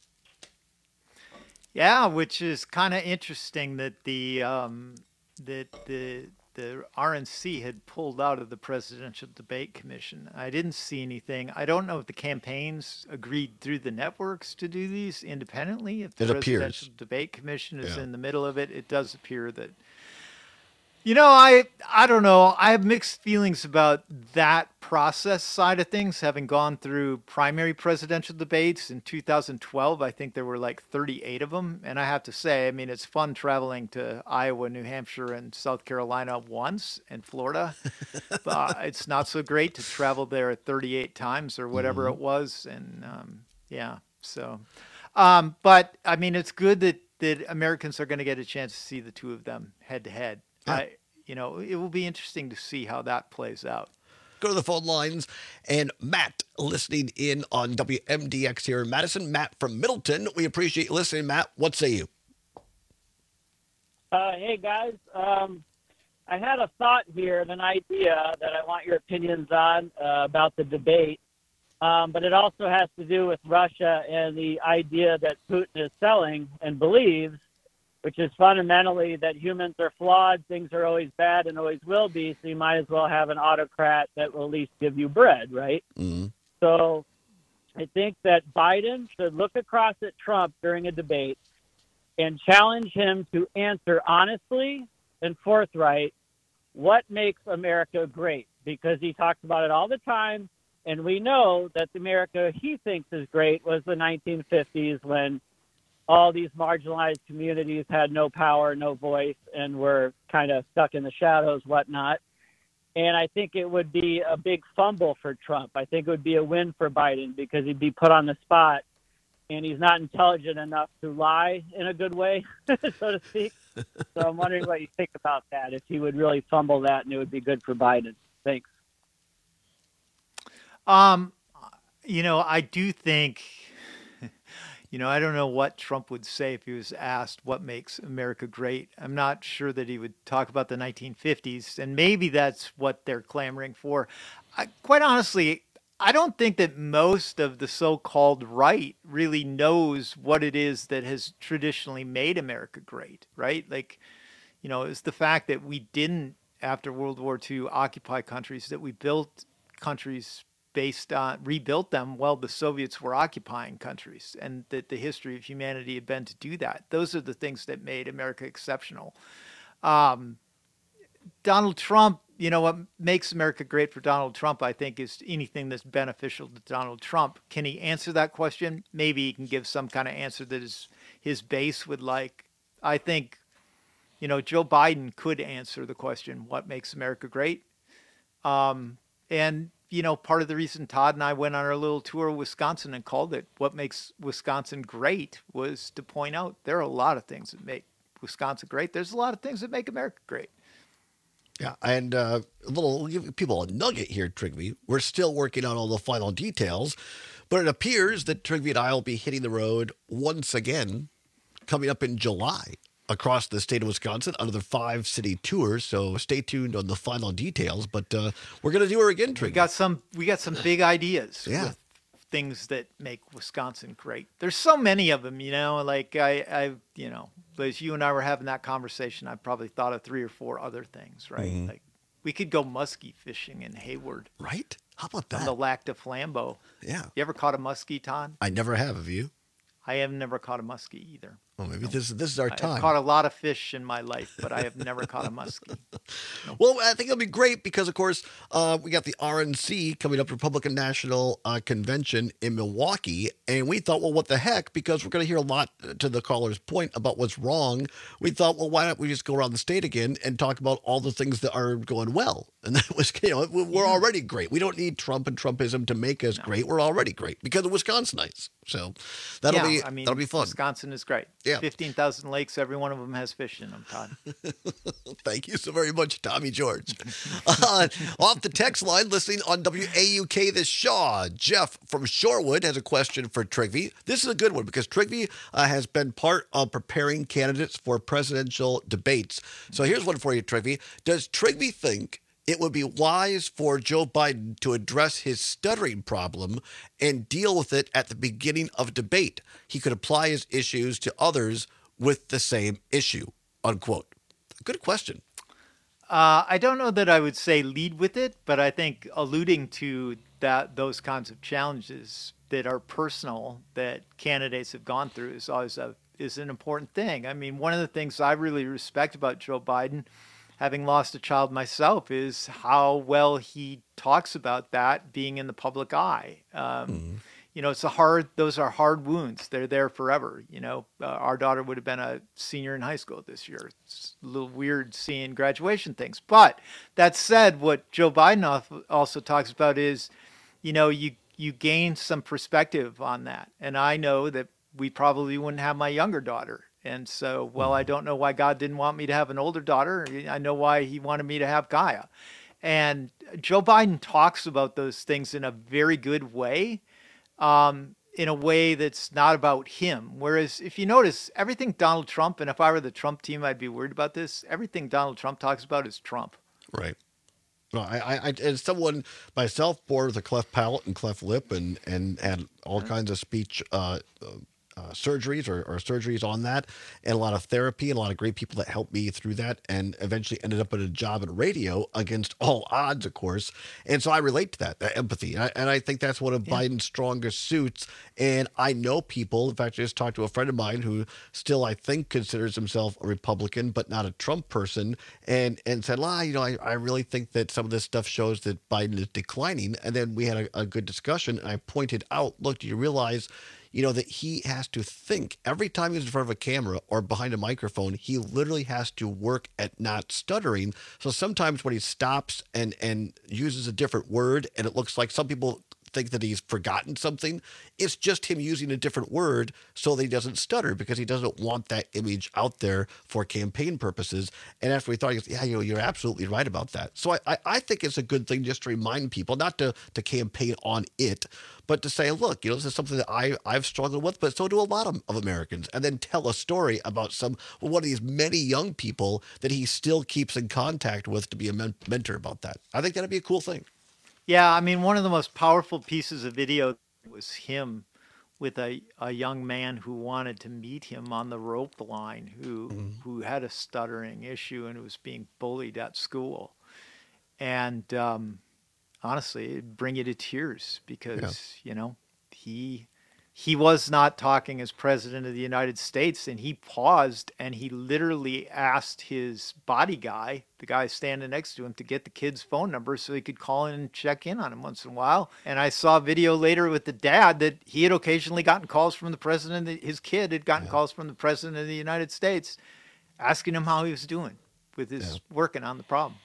Yeah, which is kind of interesting that the um, that the the R N C had pulled out of the Presidential Debate Commission. I didn't see anything. I don't know if the campaigns agreed through the networks to do these independently. If the it Presidential appears. Debate Commission is Yeah. in the middle of it, it does appear that. You know, I I don't know. I have mixed feelings about that process side of things, having gone through primary presidential debates in two thousand twelve. I think there were like thirty-eight of them. And I have to say, I mean, it's fun traveling to Iowa, New Hampshire, and South Carolina once, and Florida. But it's not so great to travel there thirty-eight times or whatever Mm-hmm. it was. And um, yeah, so. Um, but, I mean, it's good that, that Americans are going to get a chance to see the two of them head to head. I, you know, it will be interesting to see how that plays out. Go to the phone lines, and Matt listening in on W M D X here in Madison. Matt from Middleton. We appreciate you listening, Matt. What say you? Uh, hey, guys. Um, I had a thought here, and an idea that I want your opinions on uh, about the debate. Um, but it also has to do with Russia and the idea that Putin is selling and believes, which is fundamentally that humans are flawed, things are always bad and always will be, so you might as well have an autocrat that will at least give you bread, right? Mm-hmm. So I think that Biden should look across at Trump during a debate and challenge him to answer honestly and forthright what makes America great, because he talks about it all the time, and we know that the America he thinks is great was the nineteen fifties when all these marginalized communities had no power, no voice, and were kind of stuck in the shadows, whatnot. And I think it would be a big fumble for Trump. I think it would be a win for Biden because he'd be put on the spot, and he's not intelligent enough to lie in a good way, so to speak. So I'm wondering what you think about that, if he would really fumble that and it would be good for Biden. Thanks. Um, you know, I do think, you know, I don't know what Trump would say if he was asked what makes America great. I'm not sure that he would talk about the nineteen fifties, and maybe that's what they're clamoring for. I, quite honestly, I don't think that most of the so-called right really knows what it is that has traditionally made America great, right? Like, you know, it's the fact that we didn't, after World War Two, occupy countries, that we built countries based on, rebuilt them while the Soviets were occupying countries, and that the history of humanity had been to do that. Those are the things that made America exceptional. Um, Donald Trump, you know, what makes America great for Donald Trump, I think, is anything that's beneficial to Donald Trump. Can he answer that question? Maybe he can give some kind of answer that is his base would like. I think, you know, Joe Biden could answer the question, what makes America great? Um, and you know, part of the reason Todd and I went on our little tour of Wisconsin and called it What Makes Wisconsin Great was to point out there are a lot of things that make Wisconsin great. There's a lot of things that make America great. Yeah, and uh, a little, we'll give people a nugget here, Trygve. We're still working on all the final details, but it appears that Trygve and I will be hitting the road once again coming up in July across the state of Wisconsin under the five city tours. So stay tuned on the final details, but uh, we're going to do her again, Trygve. We got some, we got some big ideas. Yeah. With things that make Wisconsin great. There's so many of them, you know, like I, I, you know, as you and I were having that conversation, I probably thought of three or four other things, right? Mm-hmm. Like we could go muskie fishing in Hayward. Right? How about that? On the Lac de Flambeau. Yeah. You ever caught a muskie, Todd? I never have. Have you? I have never caught a muskie either. Well, maybe this, this is our I've time. caught a lot of fish in my life, but I have never caught a muskie. Well, I think it'll be great because, of course, uh, we got the R N C coming up, Republican National uh, Convention in Milwaukee. And we thought, well, what the heck? Because we're going to hear a lot, to the caller's point, about what's wrong. We thought, well, why don't we just go around the state again and talk about all the things that are going well? And that was, you know, we're already great. We don't need Trump and Trumpism to make us no. great. We're already great because of Wisconsinites. So that'll yeah, be I mean, that'll be fun. Wisconsin is great. Yeah. fifteen thousand lakes. Every one of them has fish in them, Todd. Thank you so very much, Tommy George. uh, off the text line, listening on W A U K, this Shaw. Jeff from Shorewood has a question for Trygve. This is a good one because Trygve uh, has been part of preparing candidates for presidential debates. So here's one for you, Trygve. Does Trygve think it would be wise for Joe Biden to address his stuttering problem and deal with it at the beginning of debate? He could apply his issues to others with the same issue, unquote. Good question. Uh, I don't know that I would say lead with it, but I think alluding to that those kinds of challenges that are personal that candidates have gone through is always a, is an important thing. I mean, one of the things I really respect about Joe Biden, having lost a child myself, is how well he talks about that being in the public eye. Um, mm-hmm. You know, it's a hard, those are hard wounds. They're there forever. You know, uh, our daughter would have been a senior in high school this year. It's a little weird seeing graduation things. But that said, what Joe Biden also talks about is, you know, you, you gain some perspective on that. And I know that we probably wouldn't have my younger daughter. And so, well, I don't know why God didn't want me to have an older daughter. I know why he wanted me to have Gaia. And Joe Biden talks about those things in a very good way, um, in a way that's not about him. Whereas if you notice, everything Donald Trump, and if I were the Trump team, I'd be worried about this, everything Donald Trump talks about is Trump. Right. Well, I, I, as someone myself, born with a cleft palate and cleft lip and, and had all mm-hmm. kinds of speech uh, uh Uh, surgeries or, or surgeries on that, and a lot of therapy and a lot of great people that helped me through that, and eventually ended up at a job in radio against all odds, of course. And so I relate to that, that empathy. And I, and I think that's one of yeah. Biden's strongest suits. And I know people, in fact, I just talked to a friend of mine who still, I think, considers himself a Republican, but not a Trump person, and, and said, well, you know, I, I really think that some of this stuff shows that Biden is declining. And then we had a, a good discussion, and I pointed out, look, do you realize you know, that he has to think every time he's in front of a camera or behind a microphone, he literally has to work at not stuttering. So sometimes when he stops and, and uses a different word, and it looks like some people think that he's forgotten something, it's just him using a different word so that he doesn't stutter, because he doesn't want that image out there for campaign purposes. And after we thought, he goes, yeah, you know, you're absolutely right about that. So I, I, I think it's a good thing just to remind people, not to, to campaign on it, but to say, look, you know, this is something that I, I've struggled with, but so do a lot of, of Americans. And then tell a story about some well, one of these many young people that he still keeps in contact with to be a men- mentor about that. I think that'd be a cool thing. Yeah, I mean, one of the most powerful pieces of video was him with a, a young man who wanted to meet him on the rope line, who mm-hmm. who had a stuttering issue and was being bullied at school. And um, honestly, it'd bring you to tears because, yeah. you know, he he was not talking as president of the United States, and he paused and he literally asked his body guy, the guy standing next to him, to get the kid's phone number so he could call in and check in on him once in a while. And I saw a video later with the dad that he had occasionally gotten calls from the president, his kid had gotten yeah. calls from the president of the United States asking him how he was doing with his yeah. working on the problem.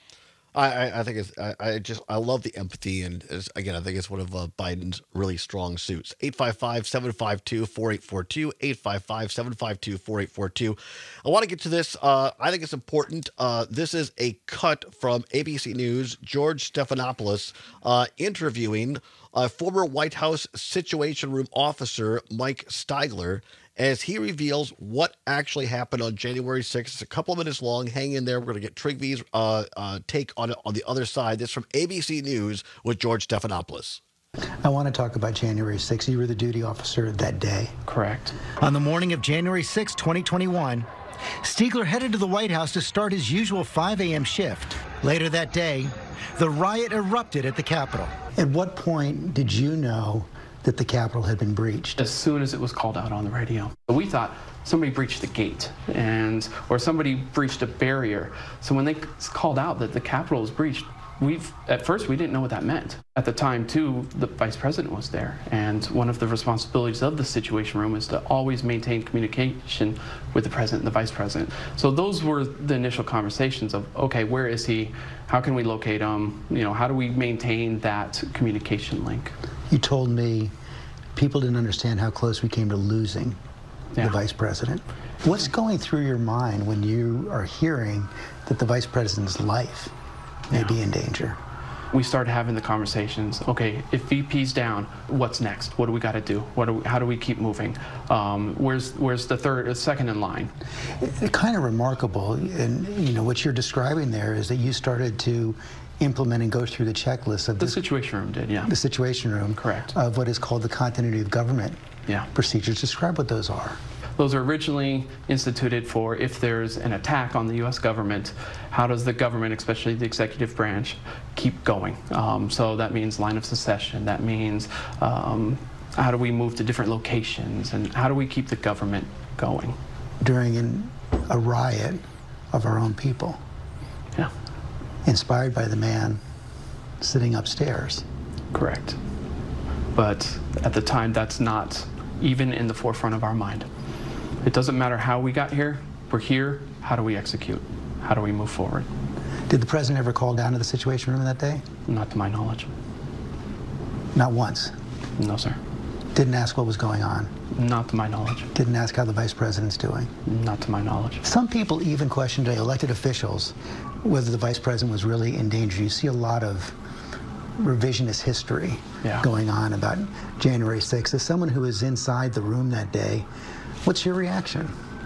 I, I, I think it's I, I just I love the empathy, and it's, again I think it's one of uh, Biden's really strong suits. eight five five, seven five two, four eight four two, eight five five, seven five two, four eight four two. I want to get to this. Uh, I think it's important. Uh, this is a cut from A B C News. George Stephanopoulos uh, interviewing uh, former White House Situation Room officer Mike Stigler, as he reveals what actually happened on January sixth. It's a couple of minutes long. Hang in there. We're going to get Trigvy's uh, uh, take on it on the other side. This is from A B C News with George Stephanopoulos. I want to talk about January sixth. You were the duty officer that day. Correct. On the morning of January sixth, twenty twenty-one, Stigler headed to the White House to start his usual five a.m. shift. Later that day, the riot erupted at the Capitol. At what point did you know that the Capitol had been breached? As soon as it was called out on the radio. We thought somebody breached the gate and or somebody breached a barrier. So when they called out that the Capitol was breached, we've at first we didn't know what that meant. At the time too, the vice president was there, and one of the responsibilities of the Situation Room is to always maintain communication with the president and the vice president. So those were the initial conversations of, okay, where is he? How can we locate him? You know, how do we maintain that communication link? You told me people didn't understand how close we came to losing yeah. the vice president. What's going through your mind when you are hearing that the vice president's life may yeah. be in danger? We started having the conversations. Okay, if V P's down, what's next? What do we got to do? What do we, how do we keep moving? Um, where's where's the third, uh, second in line? It's kind of remarkable, and you know what you're describing there is that you started to implement and go through the checklist of the this, Situation Room did, yeah. The Situation Room, correct, of what is called the continuity of government yeah. procedures. Describe what those are. Those are originally instituted for if there's an attack on the U S government, how does the government, especially the executive branch, keep going? Um, so that means line of succession. That means um, how do we move to different locations, and how do we keep the government going? During an, a riot of our own people. Yeah. Inspired by the man sitting upstairs. Correct. But at the time, that's not even in the forefront of our mind. It doesn't matter how we got here. We're here. How do we execute? How do we move forward? Did the president ever call down to the Situation Room that day? Not to my knowledge. Not once? No, sir. Didn't ask what was going on? Not to my knowledge. Didn't ask how the vice president's doing? Not to my knowledge. Some people even question today, elected officials, whether the vice president was really in danger. You see a lot of revisionist history yeah. going on about January sixth. As someone who was inside the room that day, what's your reaction?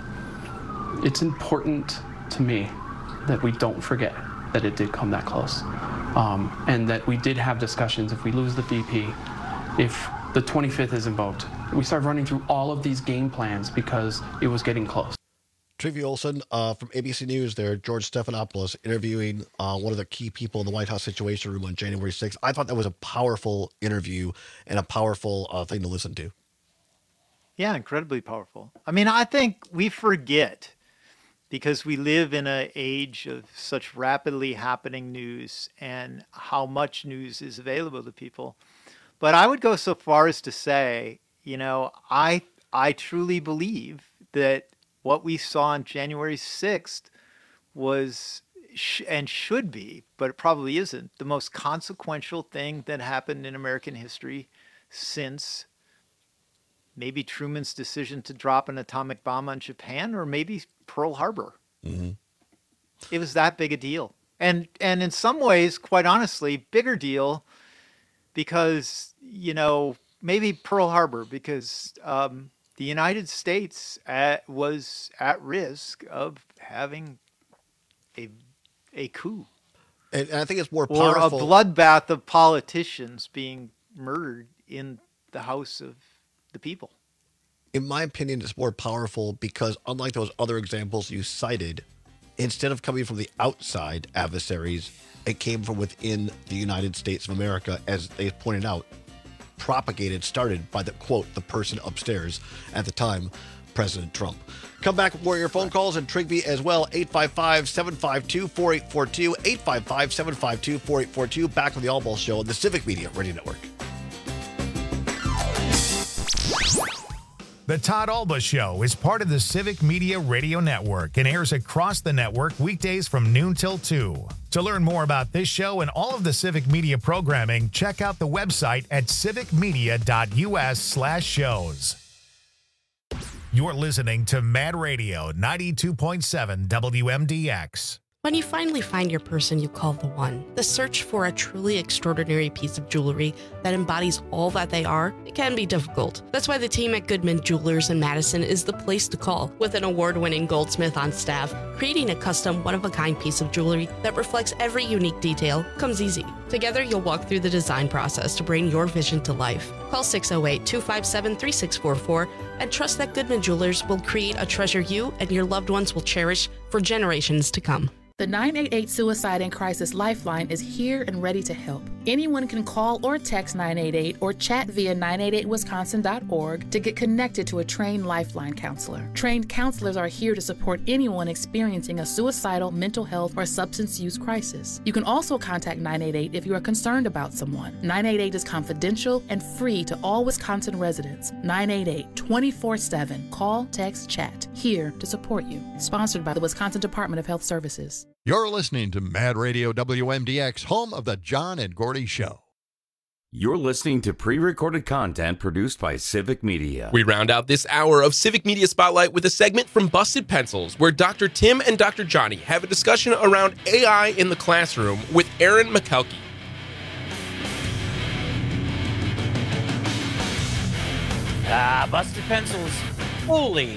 It's important to me that we don't forget that it did come that close. Um, and that we did have discussions. If we lose the V P, if the twenty-fifth is invoked, we started running through all of these game plans because it was getting close. Trivy Olson uh, from A B C News there, George Stephanopoulos, interviewing uh, one of the key people in the White House Situation Room on January sixth. I thought that was a powerful interview and a powerful uh, thing to listen to. Yeah, incredibly powerful. I mean, I think we forget because we live in an age of such rapidly happening news and how much news is available to people. But I would go so far as to say, you know, I I truly believe that what we saw on January sixth was sh- and should be, but it probably isn't, the most consequential thing that happened in American history since maybe Truman's decision to drop an atomic bomb on Japan, or maybe Pearl Harbor. Mm-hmm. It was that big a deal. And and in some ways, quite honestly, bigger deal because, you know, maybe Pearl Harbor, because um, the United States at, was at risk of having a a coup. And, and I think it's more powerful. Or a bloodbath of politicians being murdered in the House of the People. In my opinion, it's more powerful because unlike those other examples you cited, instead of coming from the outside adversaries, it came from within the United States of America, as they pointed out, propagated, started by the, quote, the person upstairs at the time, President Trump. Come back with more of your phone calls and Trigby as well, eight five five, seven five two, four eight four two, eight five five, seven five two, four eight four two. Back with the All Ball Show on the Civic Media Radio Network. The Todd Alba Show is part of the Civic Media Radio Network and airs across the network weekdays from noon till two. To learn more about this show and all of the Civic Media programming, check out the website at civicmedia.us slash shows. You're listening to Mad Radio ninety-two point seven W M D X. When you finally find your person you call the one, the search for a truly extraordinary piece of jewelry that embodies all that they are, it can be difficult. That's why the team at Goodman Jewelers in Madison is the place to call. With an award-winning goldsmith on staff, creating a custom, one-of-a-kind piece of jewelry that reflects every unique detail comes easy. Together, you'll walk through the design process to bring your vision to life. Call six oh eight, two five seven, three six four four and trust that Goodman Jewelers will create a treasure you and your loved ones will cherish for generations to come. The nine eight eight Suicide and Crisis Lifeline is here and ready to help. Anyone can call or text nine eight eight or chat via nine eight eight wisconsin dot org to get connected to a trained Lifeline counselor. Trained counselors are here to support anyone experiencing a suicidal, mental health, or substance use crisis. You can also contact nine eight eight if you are concerned about someone. nine eight eight is confidential and free to all Wisconsin residents. nine eight eight, twenty-four seven. Call, text, chat. Here to support you. Sponsored by the Wisconsin Department of Health Services. You're listening to Mad Radio W M D X, home of the John and Gordy Show. You're listening to pre-recorded content produced by Civic Media. We round out this hour of Civic Media Spotlight with a segment from Busted Pencils, where Doctor Tim and Doctor Johnny have a discussion around A I in the classroom with Aaron McKelkey. Ah, Busted Pencils, fully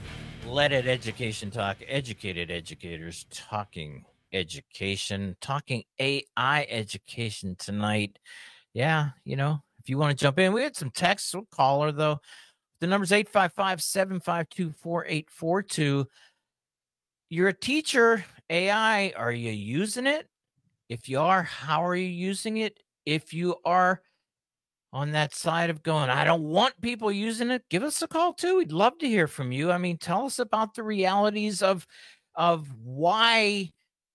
leaded education talk, educated educators talking education, talking A I education tonight. Yeah, you know, if you want to jump in, we had some texts. We'll call her, though. The number's eight five five, seven five two, four eight four two. You're a teacher, A I. Are you using it? If you are, how are you using it? If you are on that side of going, I don't want people using it, give us a call too. We'd love to hear from you. I mean, tell us about the realities of, of why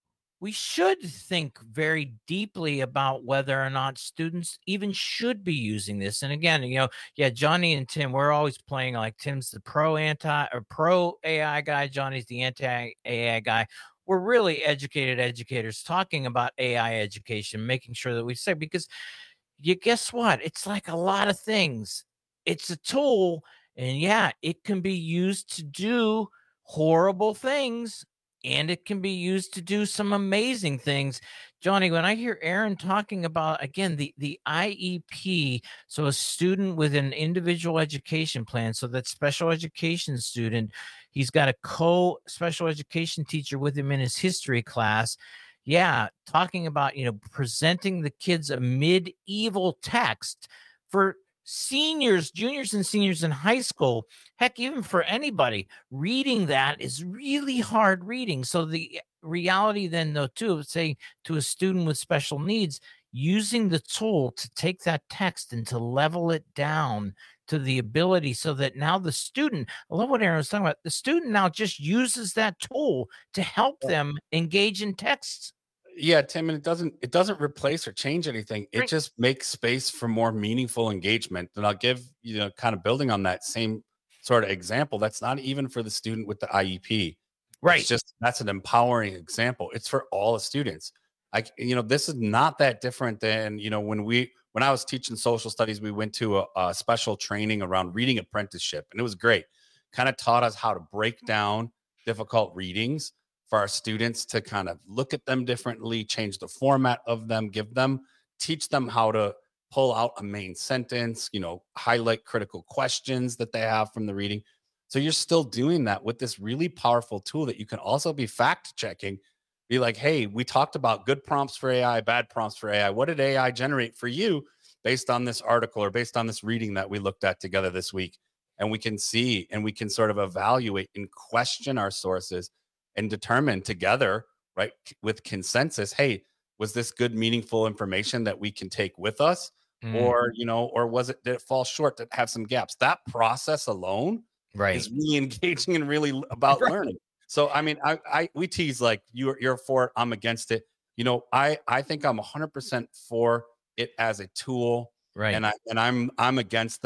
we should think very deeply about whether or not students even should be using this. And again, you know, yeah, Johnny and Tim, we're always playing like Tim's the pro anti or pro A I guy. Johnny's the anti A I guy. We're really educated educators talking about A I education, making sure that we say, because you guess what? It's like a lot of things. It's a tool, and yeah, it can be used to do horrible things, and it can be used to do some amazing things. Johnny, when I hear Aaron talking about, again, the, the I E P, so a student with an individual education plan, so that special education student, he's got a co-special education teacher with him in his history class. Yeah, talking about, you know, presenting the kids a medieval text for seniors, juniors and seniors in high school. Heck, even for anybody, reading that is really hard reading. So the reality then, though, too, say to a student with special needs, using the tool to take that text and to level it down to the ability so that now the student, I love what Aaron was talking about, the student now just uses that tool to help them engage in texts. Yeah, Tim, and it doesn't it doesn't replace or change anything. It just makes space for more meaningful engagement. And I'll give, you know, kind of building on that same sort of example, that's not even for the student with the I E P. Right. It's just, that's an empowering example. It's for all the students. I, you know, this is not that different than, you know, when we, when I was teaching social studies, we went to a, a special training around reading apprenticeship, and it was great. Kind of taught us how to break down difficult readings for our students to kind of look at them differently, change the format of them, give them, teach them how to pull out a main sentence, you know, highlight critical questions that they have from the reading. So you're still doing that with this really powerful tool that you can also be fact checking. Be like, hey, we talked about good prompts for A I, bad prompts for A I. What did A I generate for you based on this article or based on this reading that we looked at together this week? And we can see and we can sort of evaluate and question our sources and determine together, right, with consensus, hey, was this good, meaningful information that we can take with us? Mm. Or, you know, or was it, did it fall short, did it have some gaps? That process alone right. is really engaging and really about right. learning. So, I mean, I, I, we tease like you're, you're for it, I'm against it. You know, I, I think I'm one hundred percent for it as a tool. Right. And I, and I'm, I'm against the,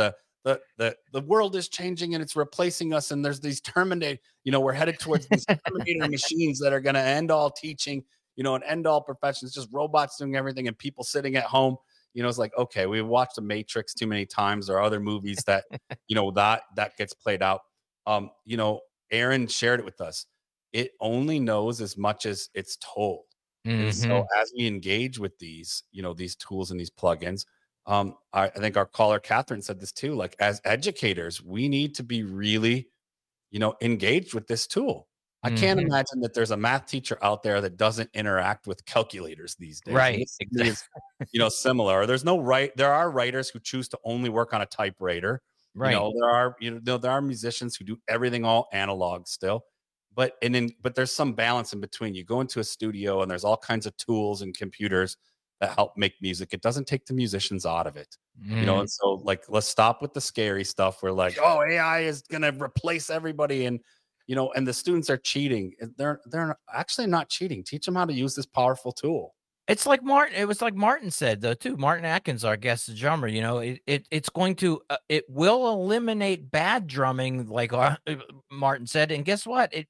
the the the world is changing and it's replacing us, and there's these Terminator, you know, we're headed towards these Terminator machines that are going to end all teaching, you know, and end all professions, just robots doing everything and people sitting at home. You know, it's like, okay, we've watched The Matrix too many times or other movies that, you know, that that gets played out. Um, you know, Aaron shared it with us. It only knows as much as it's told. Mm-hmm. And so as we engage with these, you know, these tools and these plugins, um, I, I think our caller Catherine said this too. Like, as educators, we need to be really, you know, engaged with this tool. I can't mm-hmm. imagine that there's a math teacher out there that doesn't interact with calculators these days. Right. Exactly. Is, you know, similar. There's no right. There are writers who choose to only work on a typewriter. Right. You know, there are, you know, there are musicians who do everything all analog still. But and then, but there's some balance in between. You go into a studio and there's all kinds of tools and computers that help make music. It doesn't take the musicians out of it, mm. you know. And so, like, let's stop with the scary stuff. We're like, oh, A I is gonna replace everybody, and you know, and the students are cheating. They're they're actually not cheating. Teach them how to use this powerful tool. It's like Martin. It was like Martin said though too. Martin Atkins, our guest drummer. You know, it, it it's going to uh, it will eliminate bad drumming, like uh, Martin said. And guess what? It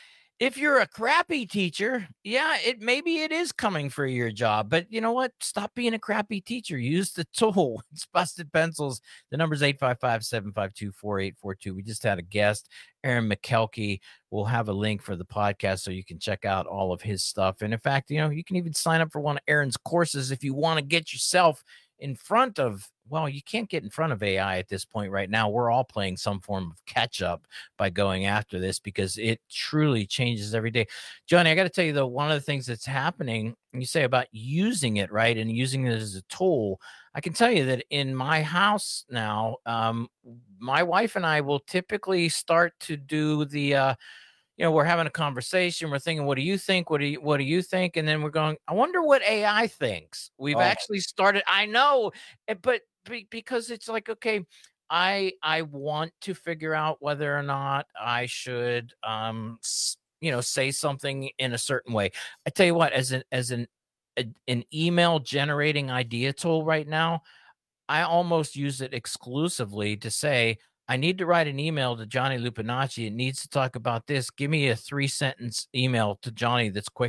if you're a crappy teacher, yeah, it maybe it is coming for your job. But you know what? Stop being a crappy teacher. Use the tool. It's Busted Pencils. The number's eight five five, seven five two, four eight four two. We just had a guest, Aaron McKelkey. We'll have a link for the podcast so you can check out all of his stuff. And in fact, you know, you can even sign up for one of Aaron's courses if you want to get yourself in front of, well, you can't get in front of A I at this point right now. We're all playing some form of catch up by going after this because it truly changes every day. Johnny, I got to tell you, though, one of the things that's happening, and you say about using it, right, and using it as a tool, I can tell you that in my house now, um, my wife and I will typically start to do the, uh, you know, we're having a conversation. We're thinking, what do you think? What do you, what do you think? And then we're going, I wonder what A I thinks. We've oh. actually started. I know, but because it's like, okay, I, I want to figure out whether or not I should, um, you know, say something in a certain way. I tell you what, as an, as an, a, an email generating idea tool right now, I almost use it exclusively to say, I need to write an email to Johnny Lupinacci. It needs to talk about this. Give me a three sentence email to Johnny that's quick.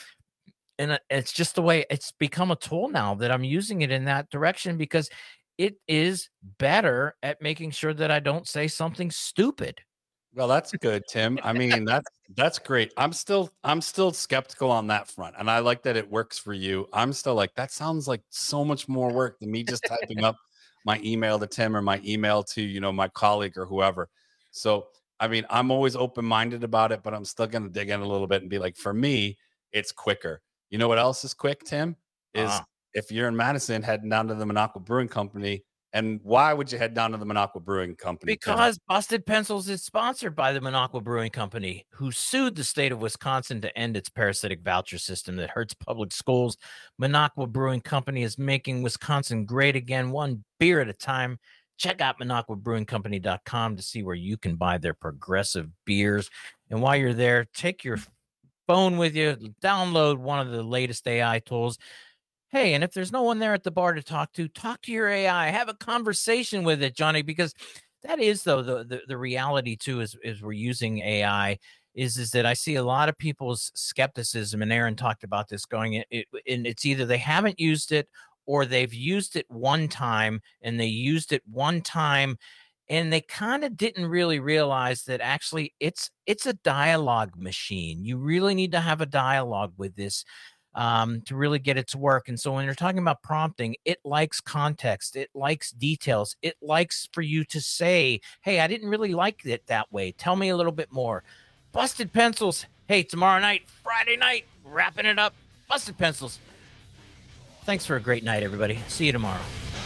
And it's just the way it's become a tool now that I'm using it in that direction because it is better at making sure that I don't say something stupid. Well, that's good, Tim. I mean, that's that's great. I'm still I'm still skeptical on that front. And I like that it works for you. I'm still like, that sounds like so much more work than me just typing up my email to Tim or my email to, you know, my colleague or whoever. So, I mean, I'm always open-minded about it, but I'm still going to dig in a little bit and be like, for me, it's quicker. You know what else is quick, Tim? Is uh-huh. if you're in Madison, heading down to the Minocqua Brewing Company. And why would you head down to the Minocqua Brewing Company? Because Tim? Busted Pencils is sponsored by the Minocqua Brewing Company, who sued the state of Wisconsin to end its parasitic voucher system that hurts public schools. Minocqua Brewing Company is making Wisconsin great again, one beer at a time. Check out Minocqua Brewing Company dot com to see where you can buy their progressive beers. And while you're there, take your phone with you, download one of the latest A I tools. Hey, and if there's no one there at the bar to talk to, talk to your A I. Have a conversation with it, Johnny, because that is, though, the the, the reality, too, is, is we're using A I, is, is that I see a lot of people's skepticism, and Aaron talked about this going, it, it, and it's either they haven't used it or they've used it one time, and they used it one time, and they kind of didn't really realize that actually it's it's a dialogue machine. You really need to have a dialogue with this Um, to really get it to work. And so when you're talking about prompting, it likes context, it likes details, it likes for you to say, hey, I didn't really like it that way. Tell me a little bit more. Busted Pencils. Hey, tomorrow night, Friday night, wrapping it up. Busted Pencils. Thanks for a great night, everybody. See you tomorrow.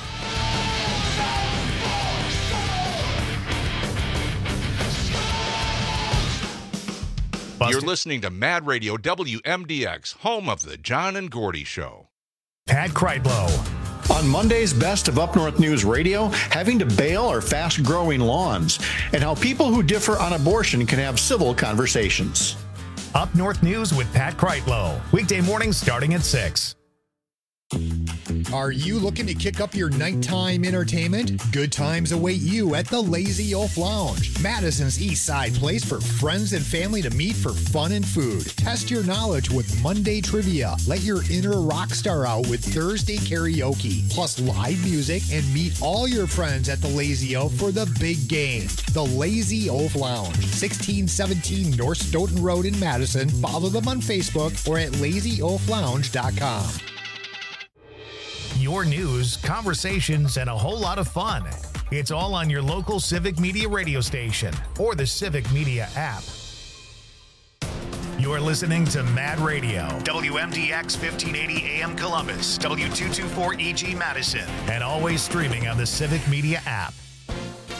Busted. You're listening to Mad Radio W M D X, home of the John and Gordy Show. Pat Kreitlow. On Monday's Best of Up North News Radio, having to bail our fast-growing lawns, and how people who differ on abortion can have civil conversations. Up North News with Pat Kreitlow. Weekday mornings starting at six. Are you looking to kick up your nighttime entertainment? Good times await you at the Lazy Oaf Lounge, Madison's East Side place for friends and family to meet for fun and food. Test your knowledge with Monday trivia. Let your inner rock star out with Thursday karaoke, plus live music, and meet all your friends at the Lazy Oaf for the big game. The Lazy Oaf Lounge, sixteen seventeen North Stoughton Road in Madison. Follow them on Facebook or at lazy oaf lounge dot com. Your news, conversations, and a whole lot of fun. It's all on your local Civic Media radio station or the Civic Media app. You're listening to Mad Radio, W M D X fifteen eighty A M Columbus, W two twenty-four E G Madison, and always streaming on the Civic Media app.